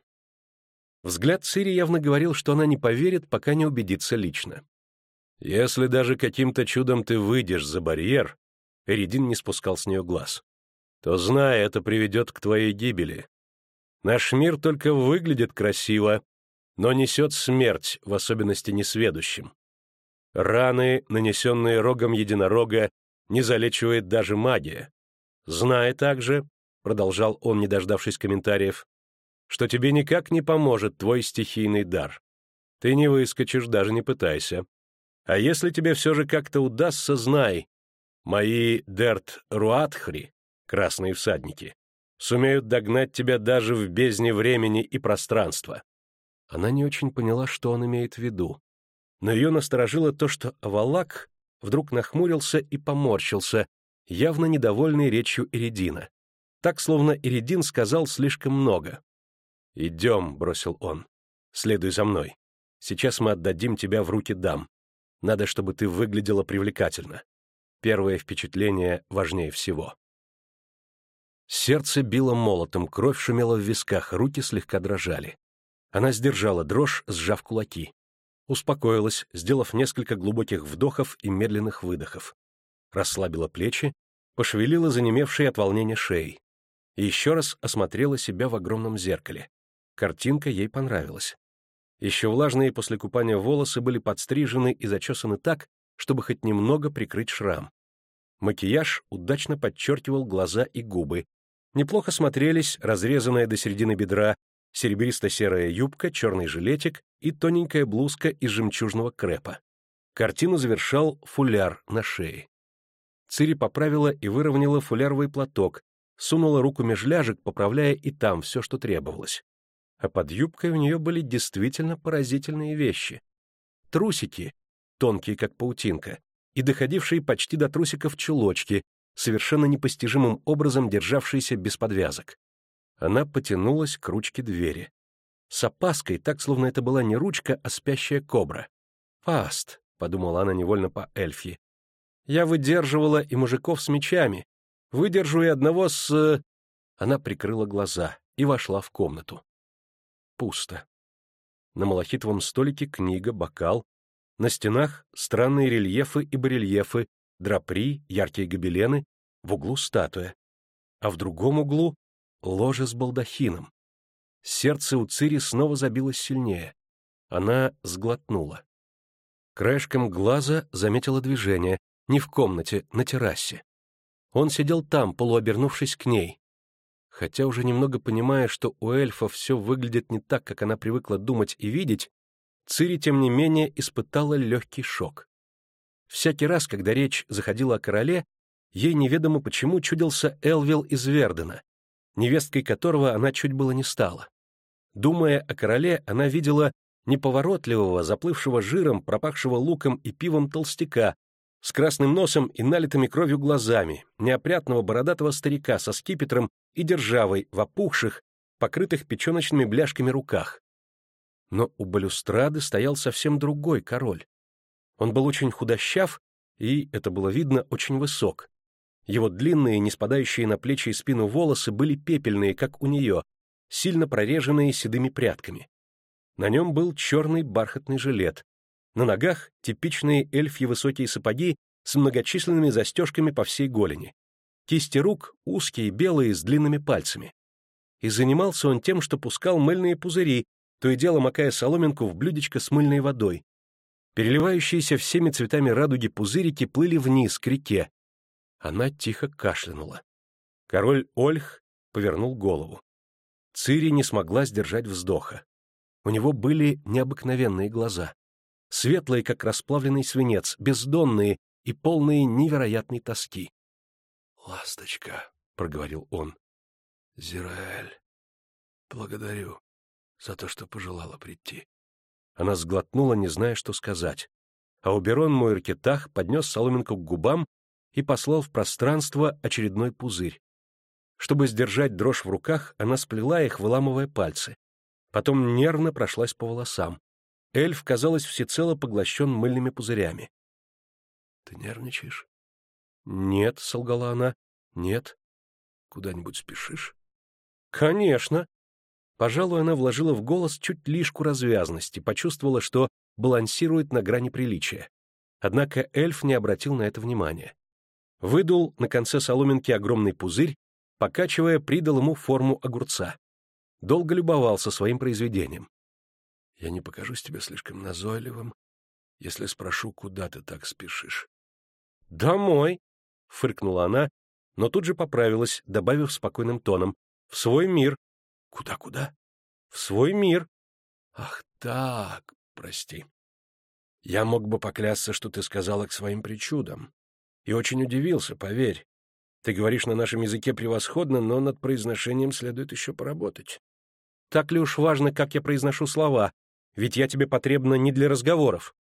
Взгляд Цири явно говорил, что она не поверит, пока не убедится лично. «Если даже каким-то чудом ты выйдешь за барьер», — Эридин не спускал с нее глаз, — то, знай, это приведет к твоей гибели. Наш мир только выглядит красиво, но несет смерть, в особенности несведущим. Раны, нанесенные рогом единорога, не залечивает даже магия. Знай также, — продолжал он, не дождавшись комментариев, — что тебе никак не поможет твой стихийный дар. Ты не выскочишь, даже не пытайся. А если тебе все же как-то удастся, знай, мои Дерт-Руатхри, красные всадники, сумеют догнать тебя даже в бездне времени и пространства». Она не очень поняла, что он имеет в виду. Но ее насторожило то, что Авалак вдруг нахмурился и поморщился, явно недовольный речью Эридина. Так, словно Эридин сказал слишком много. «Идем», — бросил он, — «следуй за мной. Сейчас мы отдадим тебя в руки дам. Надо, чтобы ты выглядела привлекательно. Первое впечатление важнее всего». Сердце било молотом, кровь шумела в висках, руки слегка дрожали. Она сдержала дрожь, сжав кулаки. Успокоилась, сделав несколько глубоких вдохов и медленных выдохов. Расслабила плечи, пошевелила занемевшей от волнения шеей. И еще раз осмотрела себя в огромном зеркале. Картинка ей понравилась. Еще влажные после купания волосы были подстрижены и зачесаны так, чтобы хоть немного прикрыть шрам. Макияж удачно подчеркивал глаза и губы. Неплохо смотрелись разрезанная до середины бедра серебристо-серая юбка, черный жилетик и тоненькая блузка из жемчужного крепа. Картину завершал фуляр на шее. Цири поправила и выровняла фуляровый платок, сунула руку меж ляжек, поправляя и там все, что требовалось. А под юбкой у нее были действительно поразительные вещи. Трусики, тонкие как паутинка, и доходившие почти до трусиков чулочки, совершенно непостижимым образом державшиеся без подвязок. Она потянулась к ручке двери. С опаской, так, словно это была не ручка, а спящая кобра. «Фаст», — подумала она невольно по-эльфьи. «Я выдерживала и мужиков с мечами. Выдержу и одного с...» Она прикрыла глаза и вошла в комнату. Пусто. На малахитовом столике книга, бокал. На стенах странные рельефы и барельефы, драпри, яркие гобелены. В углу статуя. А в другом углу — ложе с балдахином. Сердце у Цири снова забилось сильнее. Она сглотнула. Краешком глаза заметила движение. Не в комнате, на террасе. Он сидел там, полуобернувшись к ней. Хотя уже немного понимая, что у эльфа все выглядит не так, как она привыкла думать и видеть, Цири, тем не менее, испытала легкий шок. Всякий раз, когда речь заходила о короле, ей неведомо почему чудился Элвил из Вердена, невесткой которого она чуть было не стала. Думая о короле, она видела неповоротливого, заплывшего жиром, пропахшего луком и пивом толстяка, с красным носом и налитыми кровью глазами, неопрятного бородатого старика со скипетром и державой в опухших, покрытых печеночными бляшками руках. Но у балюстрады стоял совсем другой король. Он был очень худощав и, это было видно, очень высок. Его длинные, не спадающие на плечи и спину волосы были пепельные, как у нее, сильно прореженные седыми прядками. На нем был черный бархатный жилет. На ногах типичные эльфьи высокие сапоги с многочисленными застежками по всей голени. Кисти рук узкие, белые, с длинными пальцами. И занимался он тем, что пускал мыльные пузыри, то и дело макая соломинку в блюдечко с мыльной водой. Переливающиеся всеми цветами радуги пузырики плыли вниз, к реке. Она тихо кашлянула. Король Ольх повернул голову. Цири не смогла сдержать вздоха. У него были необыкновенные глаза. Светлые, как расплавленный свинец, бездонные и полные невероятной тоски. «Ласточка», — проговорил он, — «Зираэль, благодарю за то, что пожелала прийти». Она сглотнула, не зная, что сказать. А Оберон Муэркетах поднес соломинку к губам и послал в пространство очередной пузырь. Чтобы сдержать дрожь в руках, она сплела их, выламывая пальцы. Потом нервно прошлась по волосам. Эльф, казалось, всецело поглощен мыльными пузырями. — Ты нервничаешь? — Нет, — солгала она, — нет. — Куда-нибудь спешишь? — Конечно. Пожалуй, она вложила в голос чуть лишку развязности, почувствовала, что балансирует на грани приличия. Однако эльф не обратил на это внимания. Выдул на конце соломинки огромный пузырь, покачивая, придал ему форму огурца. Долго любовался своим произведением. — Я не покажусь тебе слишком назойливым, если спрошу, куда ты так спешишь. — Домой, — фыркнула она, но тут же поправилась, добавив спокойным тоном. — В свой мир. — Куда-куда? В свой мир. Ах так, прости. Я мог бы поклясться, что ты сказала к своим причудам. И очень удивился, поверь. Ты говоришь на нашем языке превосходно, но над произношением следует еще поработать. Так ли уж важно, как я произношу слова? Ведь я тебе потребна не для разговоров.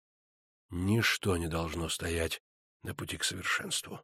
Ничто не должно стоять на пути к совершенству.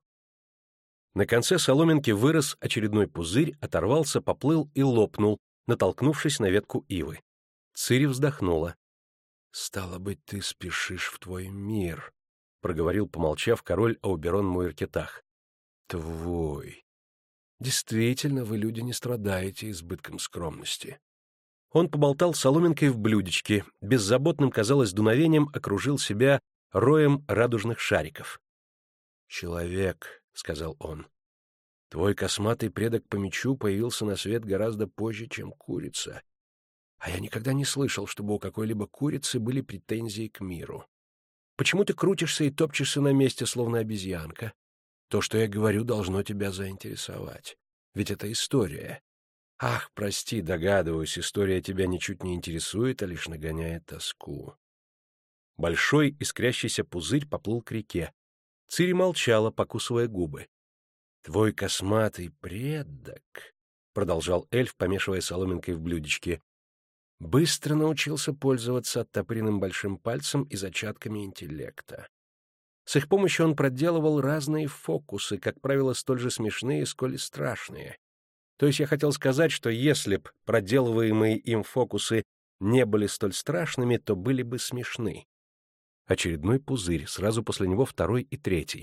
На конце соломинки вырос очередной пузырь, оторвался, поплыл и лопнул, натолкнувшись на ветку ивы. Цири вздохнула. — Стало быть, ты спешишь в твой мир, — проговорил, помолчав, король Ауберон-Муэркетах. — Твой. Действительно, вы, люди, не страдаете избытком скромности. Он поболтал соломинкой в блюдечке, беззаботным, казалось, дуновением окружил себя роем радужных шариков. — Человек, — сказал он, — твой косматый предок по мечу появился на свет гораздо позже, чем курица. А я никогда не слышал, чтобы у какой-либо курицы были претензии к миру. Почему ты крутишься и топчешься на месте, словно обезьянка? То, что я говорю, должно тебя заинтересовать. Ведь это история. Ах, прости, догадываюсь, история тебя ничуть не интересует, а лишь нагоняет тоску. Большой искрящийся пузырь поплыл к реке. Цири молчала, покусывая губы. — Твой косматый предок, — продолжал эльф, помешивая соломинкой в блюдечке, — быстро научился пользоваться оттопыренным большим пальцем и зачатками интеллекта. С их помощью он проделывал разные фокусы, как правило, столь же смешные, сколь и страшные. То есть я хотел сказать, что если б проделываемые им фокусы не были столь страшными, то были бы смешны. Очередной пузырь, сразу после него второй и третий.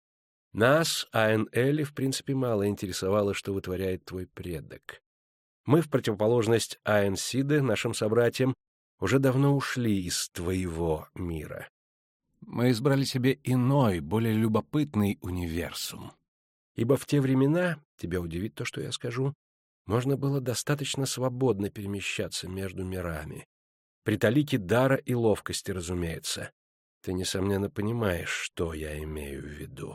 Нас, Айн-Эли, в принципе, мало интересовало, что вытворяет твой предок. Мы, в противоположность Айн-Сиде, нашим собратьям, уже давно ушли из твоего мира. Мы избрали себе иной, более любопытный универсум. Ибо в те времена, тебя удивит то, что я скажу, можно было достаточно свободно перемещаться между мирами. При талике дара и ловкости, разумеется. Ты, несомненно, понимаешь, что я имею в виду.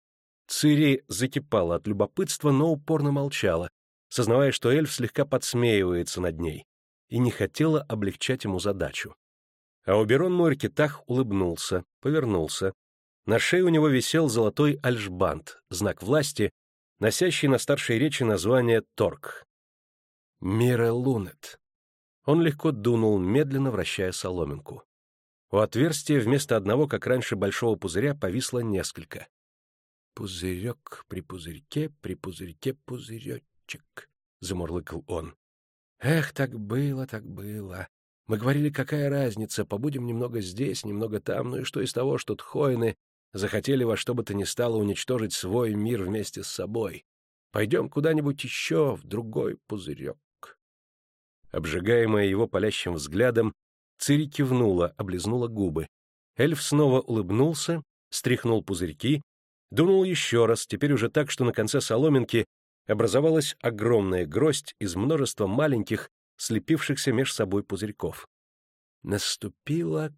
Цири закипала от любопытства, но упорно молчала, сознавая, что эльф слегка подсмеивается над ней, и не хотела облегчать ему задачу. Ауберон-Муэркетах улыбнулся, повернулся. На шее у него висел золотой альшбанд, знак власти, носящий на старшей речи название Торг. «Мире Лунет». Он легко дунул, медленно вращая соломинку. У отверстия вместо одного, как раньше, большого пузыря повисло несколько. «Пузырек при пузырьке, при пузырьке пузыречек», — замурлыкал он. «Эх, так было, так было. Мы говорили, какая разница, побудем немного здесь, немного там, ну и что из того, что тхоины захотели во что бы то ни стало уничтожить свой мир вместе с собой. Пойдем куда-нибудь еще, в другой пузырек». Обжигаемая его палящим взглядом, Цири кивнула, облизнула губы. Эльф снова улыбнулся, стряхнул пузырьки, дунул еще раз, теперь уже так, что на конце соломинки образовалась огромная гроздь из множества маленьких, слепившихся меж собой пузырьков. Наступила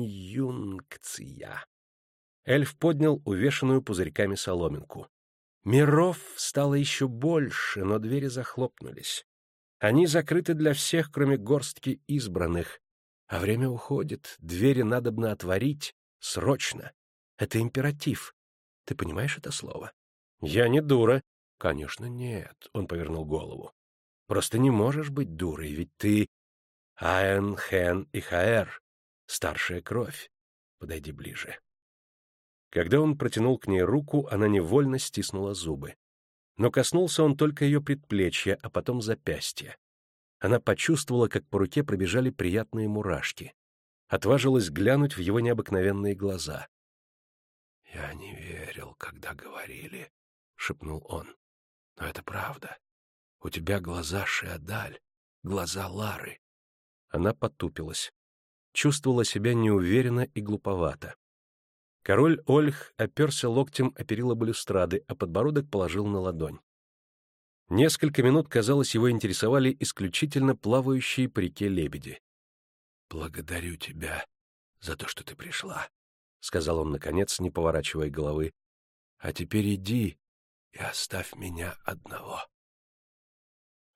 конъюнкция. Эльф поднял увешанную пузырьками соломинку. Миров стало еще больше, но двери захлопнулись. Они закрыты для всех, кроме горстки избранных. А время уходит, двери надобно отворить срочно. Это императив. Ты понимаешь это слово? Я не дура. Конечно, нет, он повернул голову. Просто не можешь быть дурой, ведь ты Аэн, Хен и Хаэр, старшая кровь. Подойди ближе. Когда он протянул к ней руку, она невольно стиснула зубы. Но коснулся он только ее предплечья, а потом запястья. Она почувствовала, как по руке пробежали приятные мурашки. Отважилась глянуть в его необыкновенные глаза. — Я не верил, когда говорили, — шепнул он. — Но это правда. У тебя глаза Шиадаль, глаза Лары. Она потупилась. Чувствовала себя неуверенно и глуповато. Король Ольх оперся локтем о перила балюстрады, а подбородок положил на ладонь. Несколько минут, казалось, его интересовали исключительно плавающие по реке лебеди. — Благодарю тебя за то, что ты пришла, — сказал он, наконец, не поворачивая головы. — А теперь иди и оставь меня одного.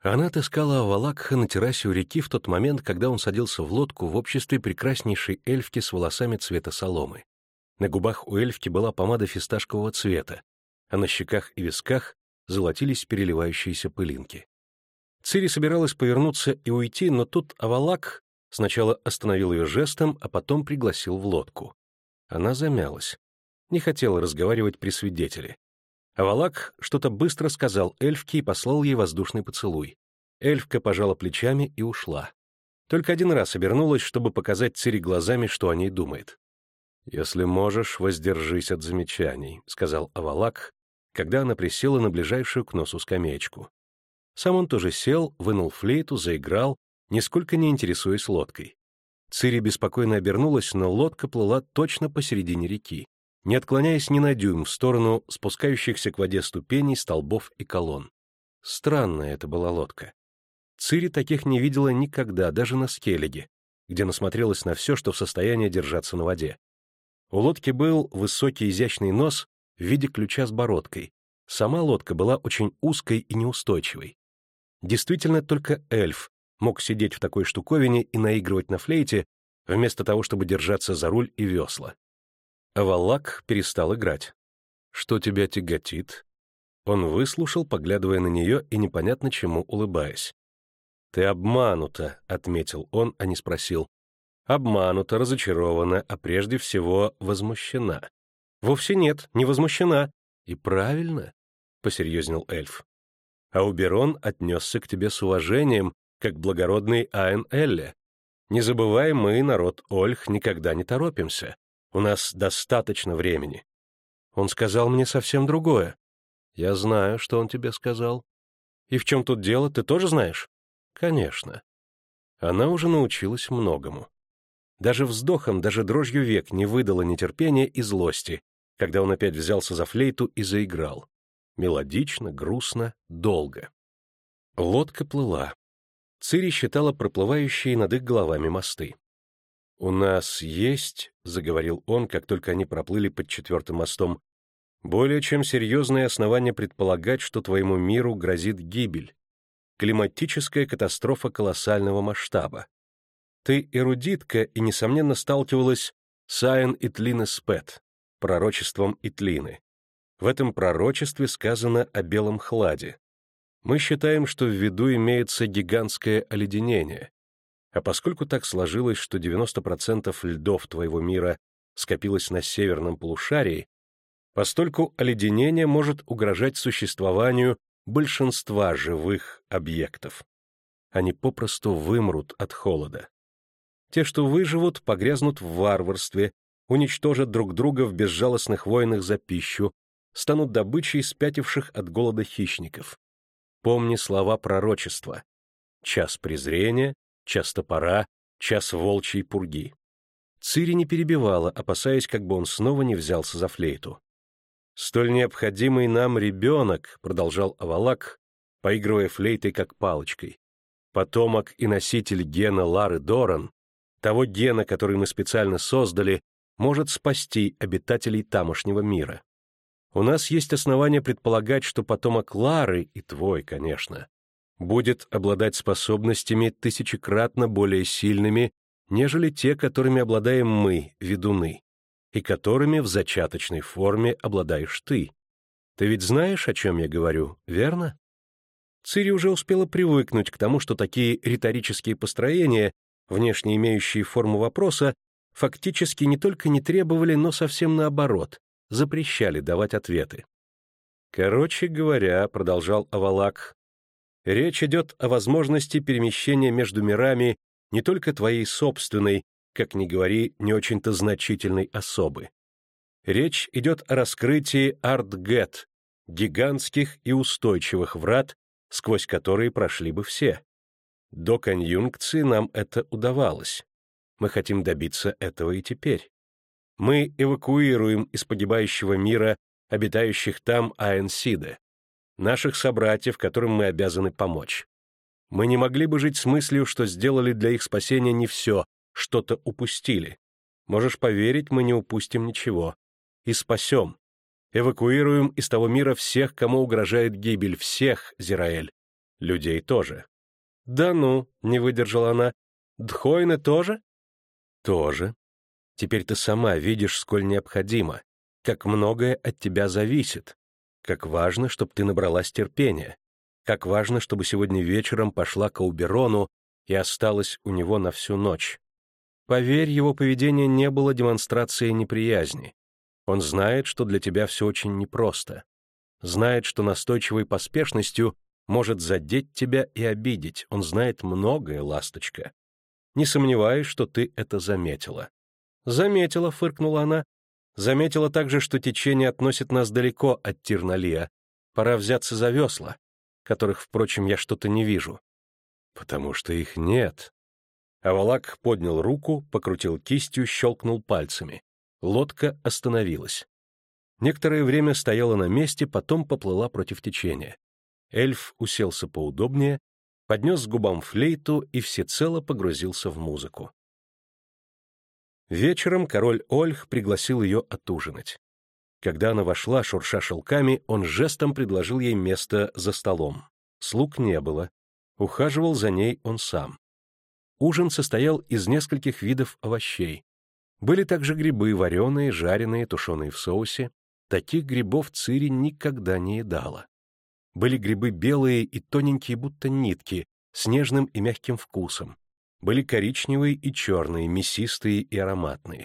Она отыскала Авалакха на террасе у реки в тот момент, когда он садился в лодку в обществе прекраснейшей эльфки с волосами цвета соломы. На губах у эльфки была помада фисташкового цвета, а на щеках и висках золотились переливающиеся пылинки. Цири собиралась повернуться и уйти, но тут Авалакх сначала остановил ее жестом, а потом пригласил в лодку. Она замялась, не хотела разговаривать при свидетеле. Авалакх что-то быстро сказал эльфке и послал ей воздушный поцелуй. Эльфка пожала плечами и ушла. Только один раз обернулась, чтобы показать Цири глазами, что о ней думает. «Если можешь, воздержись от замечаний», — сказал Авалакх, когда она присела на ближайшую к носу скамеечку. Сам он тоже сел, вынул флейту, заиграл, нисколько не интересуясь лодкой. Цири беспокойно обернулась, но лодка плыла точно посередине реки, не отклоняясь ни на дюйм в сторону спускающихся к воде ступеней, столбов и колонн. Странная это была лодка. Цири таких не видела никогда, даже на Скеллиге, где насмотрелась на все, что в состоянии держаться на воде. У лодки был высокий изящный нос в виде ключа с бородкой. Сама лодка была очень узкой и неустойчивой. Действительно, только эльф мог сидеть в такой штуковине и наигрывать на флейте, вместо того, чтобы держаться за руль и весла. Авалакх перестал играть. «Что тебя тяготит?» Он выслушал, поглядывая на нее и непонятно чему улыбаясь. «Ты обманута», — отметил он, а не спросил. «Обманута, разочарована, а прежде всего возмущена». «Вовсе нет, не возмущена». «И правильно», — посерьезнел эльф. «Ауберон отнесся к тебе с уважением, как благородный Аэн Элле. Не забывай, мы, народ Ольх, никогда не торопимся. У нас достаточно времени». Он сказал мне совсем другое. «Я знаю, что он тебе сказал». «И в чем тут дело, ты тоже знаешь?» «Конечно». Она уже научилась многому. Даже вздохом, даже дрожью век не выдала нетерпения и злости, когда он опять взялся за флейту и заиграл. Мелодично, грустно, долго. Лодка плыла. Цири считала проплывающие над их головами мосты. «У нас есть, — заговорил он, как только они проплыли под четвертым мостом, — более чем серьезные основания предполагать, что твоему миру грозит гибель, климатическая катастрофа колоссального масштаба. Ты эрудитка и, несомненно, сталкивалась с Аэн Итлины Спет, пророчеством Итлины. В этом пророчестве сказано о белом хладе. Мы считаем, что в виду имеется гигантское оледенение. А поскольку так сложилось, что девяносто процентов льдов твоего мира скопилось на северном полушарии, постольку оледенение может угрожать существованию большинства живых объектов. Они попросту вымрут от холода. Те, что выживут, погрязнут в варварстве, уничтожат друг друга в безжалостных войнах за пищу, станут добычей спятивших от голода хищников. Помни слова пророчества. Час презрения, час топора, час волчьей пурги. Цири не перебивала, опасаясь, как бы он снова не взялся за флейту. «Столь необходимый нам ребенок», — продолжал Авалакх, поигрывая флейтой как палочкой, «потомок и носитель гена Лары Доран, того гена, который мы специально создали, может спасти обитателей тамошнего мира. У нас есть основания предполагать, что потомок Лары, и твой, конечно, будет обладать способностями тысячекратно более сильными, нежели те, которыми обладаем мы, ведуны, и которыми в зачаточной форме обладаешь ты. Ты ведь знаешь, о чем я говорю, верно?» Цири уже успела привыкнуть к тому, что такие риторические построения, внешне имеющие форму вопроса, фактически не только не требовали, но совсем наоборот, запрещали давать ответы. «Короче говоря, — продолжал Авалакх, — речь идет о возможности перемещения между мирами не только твоей собственной, как ни говори, не очень-то значительной особы. Речь идет о раскрытии Ардгет, гигантских и устойчивых врат, сквозь которые прошли бы все. До конъюнкции нам это удавалось. Мы хотим добиться этого и теперь. Мы эвакуируем из погибающего мира обитающих там Аэн-Сиде, наших собратьев, которым мы обязаны помочь. Мы не могли бы жить с мыслью, что сделали для их спасения не все, что-то упустили. Можешь поверить, мы не упустим ничего. И спасем. Эвакуируем из того мира всех, кому угрожает гибель, всех, Зираэль. Людей тоже. Да ну, не выдержала она. Дхойны тоже? Тоже. Теперь ты сама видишь, сколь необходимо, как многое от тебя зависит, как важно, чтобы ты набралась терпения, как важно, чтобы сегодня вечером пошла к Ауберону и осталась у него на всю ночь. Поверь, его поведение не было демонстрацией неприязни. Он знает, что для тебя все очень непросто. Знает, что настойчивой поспешностью может задеть тебя и обидеть. Он знает многое, ласточка. Не сомневаюсь, что ты это заметила. Заметила, фыркнула она. Заметила также, что течение относит нас далеко от Тирналия. Пора взяться за весла, которых, впрочем, я что-то не вижу. Потому что их нет. Авалак поднял руку, покрутил кистью, щелкнул пальцами. Лодка остановилась. Некоторое время стояла на месте, потом поплыла против течения. Эльф уселся поудобнее, поднес к губам флейту и всецело погрузился в музыку. Вечером король Ольх пригласил ее отужинать. Когда она вошла, шурша шелками, он жестом предложил ей место за столом. Слуг не было. Ухаживал за ней он сам. Ужин состоял из нескольких видов овощей. Были также грибы, вареные, жареные, тушеные в соусе. Таких грибов Цири никогда не едала. Были грибы белые и тоненькие, будто нитки, с нежным и мягким вкусом. Были коричневые и черные, мясистые и ароматные.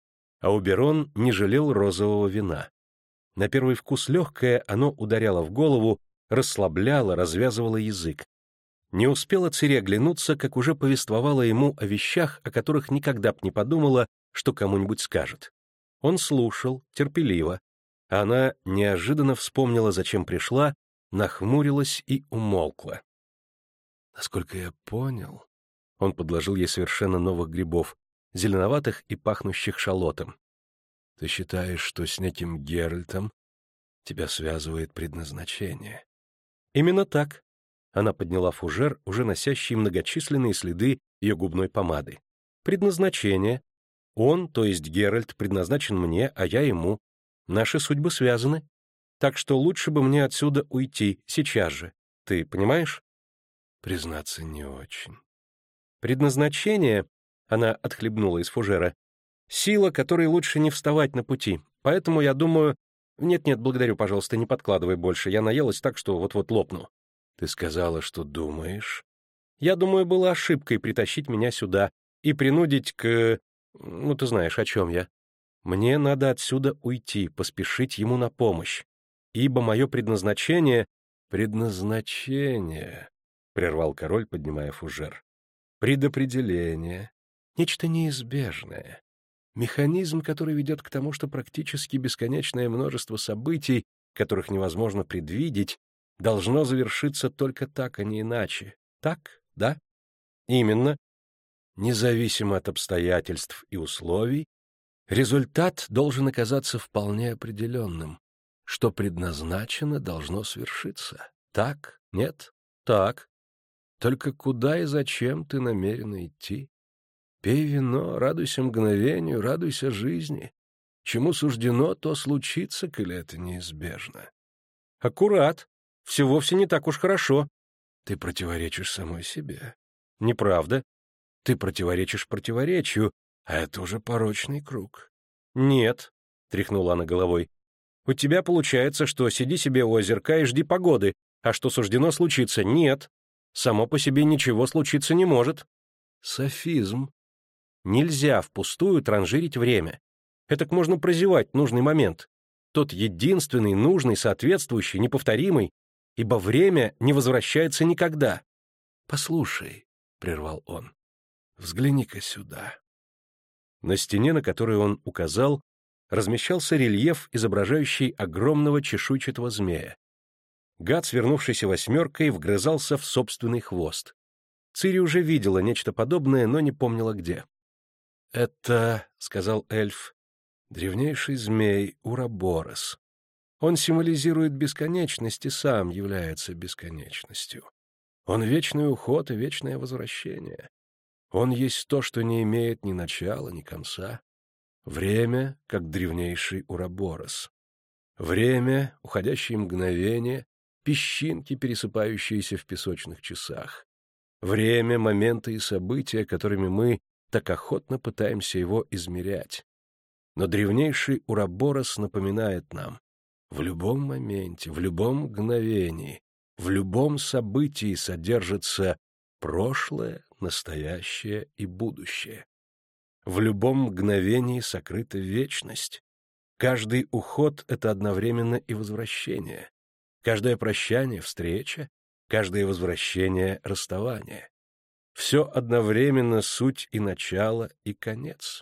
Ауберон не жалел розового вина. На первый вкус легкое, оно ударяло в голову, расслабляло, развязывало язык. Не успела Цири оглянуться, как уже повествовала ему о вещах, о которых никогда б не подумала, что кому-нибудь скажет. Он слушал, терпеливо. А она неожиданно вспомнила, зачем пришла, нахмурилась и умолкла. Насколько я понял, он подложил ей совершенно новых грибов, зеленоватых и пахнущих шалотом. Ты считаешь, что с неким Геральтом тебя связывает предназначение? Именно так. Она подняла фужер, уже носящий многочисленные следы ее губной помады. Предназначение. Он, то есть Геральт, предназначен мне, а я ему. Наши судьбы связаны. Так что лучше бы мне отсюда уйти, сейчас же. Ты понимаешь? Признаться, не очень. Предназначение, она отхлебнула из фужера, сила, которой лучше не вставать на пути. Поэтому я думаю... Нет-нет, благодарю, пожалуйста, не подкладывай больше. Я наелась так, что вот-вот лопну. Ты сказала, что думаешь? Я думаю, было ошибкой притащить меня сюда и принудить к... Ну, ты знаешь, о чем я. Мне надо отсюда уйти, поспешить ему на помощь. Ибо мое предназначение... Предназначение, — прервал король, поднимая фужер. Предопределение. Нечто неизбежное. Механизм, который ведет к тому, что практически бесконечное множество событий, которых невозможно предвидеть, должно завершиться только так, а не иначе. Так, да? Именно. Независимо от обстоятельств и условий, результат должен оказаться вполне определенным. Что предназначено, должно свершиться. Так? Нет? Так. Только куда и зачем ты намерена идти? Пей вино, радуйся мгновению, радуйся жизни. Чему суждено, то случится, коли это неизбежно. Аккурат. Все вовсе не так уж хорошо. Ты противоречишь самой себе. Неправда. Ты противоречишь противоречию, а это уже порочный круг. Нет, — тряхнула она головой. У тебя получается, что сиди себе у озерка и жди погоды, а что суждено случиться, нет. Само по себе ничего случиться не может. Софизм. Нельзя впустую транжирить время. Этак можно прозевать нужный момент. Тот единственный, нужный, соответствующий, неповторимый, ибо время не возвращается никогда. «Послушай», — прервал он, — «взгляни-ка сюда». На стене, на которую он указал, размещался рельеф, изображающий огромного чешуйчатого змея. Гад, свернувшийся восьмеркой, вгрызался в собственный хвост. Цири уже видела нечто подобное, но не помнила где. «Это, — сказал эльф, — древнейший змей Ураборос. Он символизирует бесконечность и сам является бесконечностью. Он вечный уход и вечное возвращение. Он есть то, что не имеет ни начала, ни конца. Время, как древнейший Ураборос. Время, уходящие мгновения, песчинки, пересыпающиеся в песочных часах. Время, моменты и события, которыми мы так охотно пытаемся его измерять. Но древнейший Ураборос напоминает нам: в любом моменте, в любом мгновении, в любом событии содержится прошлое, настоящее и будущее. В любом мгновении сокрыта вечность. Каждый уход — это одновременно и возвращение. Каждое прощание — встреча, каждое возвращение — расставание. Все одновременно суть и начало, и конец.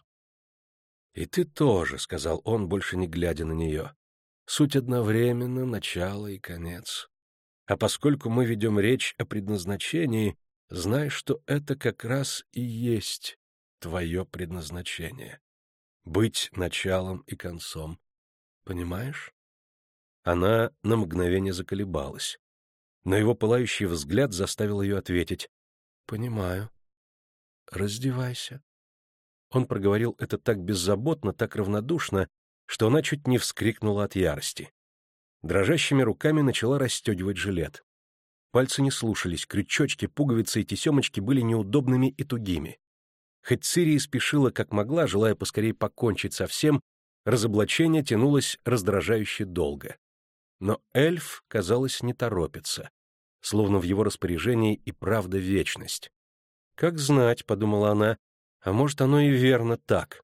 «И ты тоже», — сказал он, больше не глядя на нее, — «суть одновременно, начало и конец. А поскольку мы ведем речь о предназначении, знай, что это как раз и есть твое предназначение. Быть началом и концом. Понимаешь?» Она на мгновение заколебалась, но его пылающий взгляд заставил ее ответить: «Понимаю. Раздевайся». Он проговорил это так беззаботно, так равнодушно, что она чуть не вскрикнула от ярости. Дрожащими руками начала расстегивать жилет. Пальцы не слушались, крючочки, пуговицы и тесемочки были неудобными и тугими. Хоть Цири и спешила как могла, желая поскорее покончить со всем, разоблачение тянулось раздражающе долго. Но эльф, казалось, не торопится, словно в его распоряжении и правда вечность. «Как знать», — подумала она, — «а может, оно и верно так».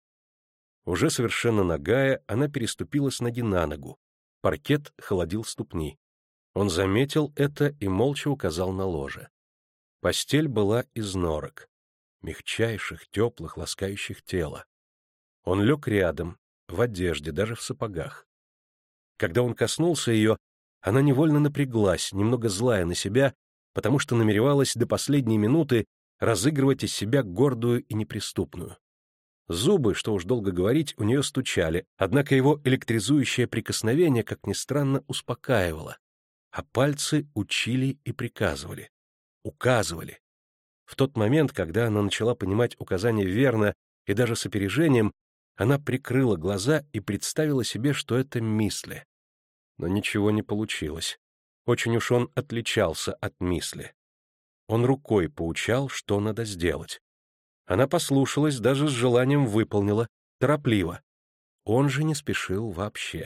Уже совершенно нагая, она переступила с ноги на ногу. Паркет холодил ступни. Он заметил это и молча указал на ложе. Постель была из норок, мягчайших, теплых, ласкающих тело. Он лег рядом, в одежде, даже в сапогах. Когда он коснулся ее, она невольно напряглась, немного злая на себя, потому что намеревалась до последней минуты разыгрывать из себя гордую и неприступную. Зубы, что уж долго говорить, у нее стучали, однако его электризующее прикосновение, как ни странно, успокаивало, а пальцы учили и приказывали, указывали. В тот момент, когда она начала понимать указания верно и даже с опережением, она прикрыла глаза и представила себе, что это Мисли. Но ничего не получилось. Очень уж он отличался от Мисли. Он рукой поучал, что надо сделать. Она послушалась, даже с желанием выполнила, торопливо. Он же не спешил вообще.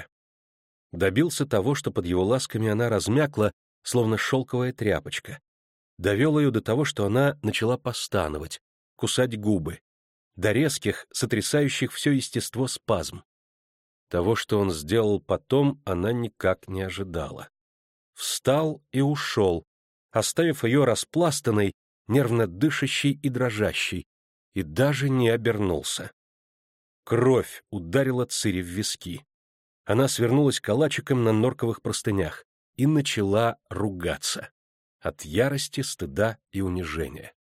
Добился того, что под его ласками она размякла, словно шелковая тряпочка. Довел ее до того, что она начала постановать, кусать губы, до резких, сотрясающих все естество спазм. Того, что он сделал потом, она никак не ожидала. Встал и ушел, оставив ее распластанной, нервно дышащей и дрожащей, и даже не обернулся. Кровь ударила Цири в виски. Она свернулась калачиком на норковых простынях и начала ругаться от ярости, стыда и унижения.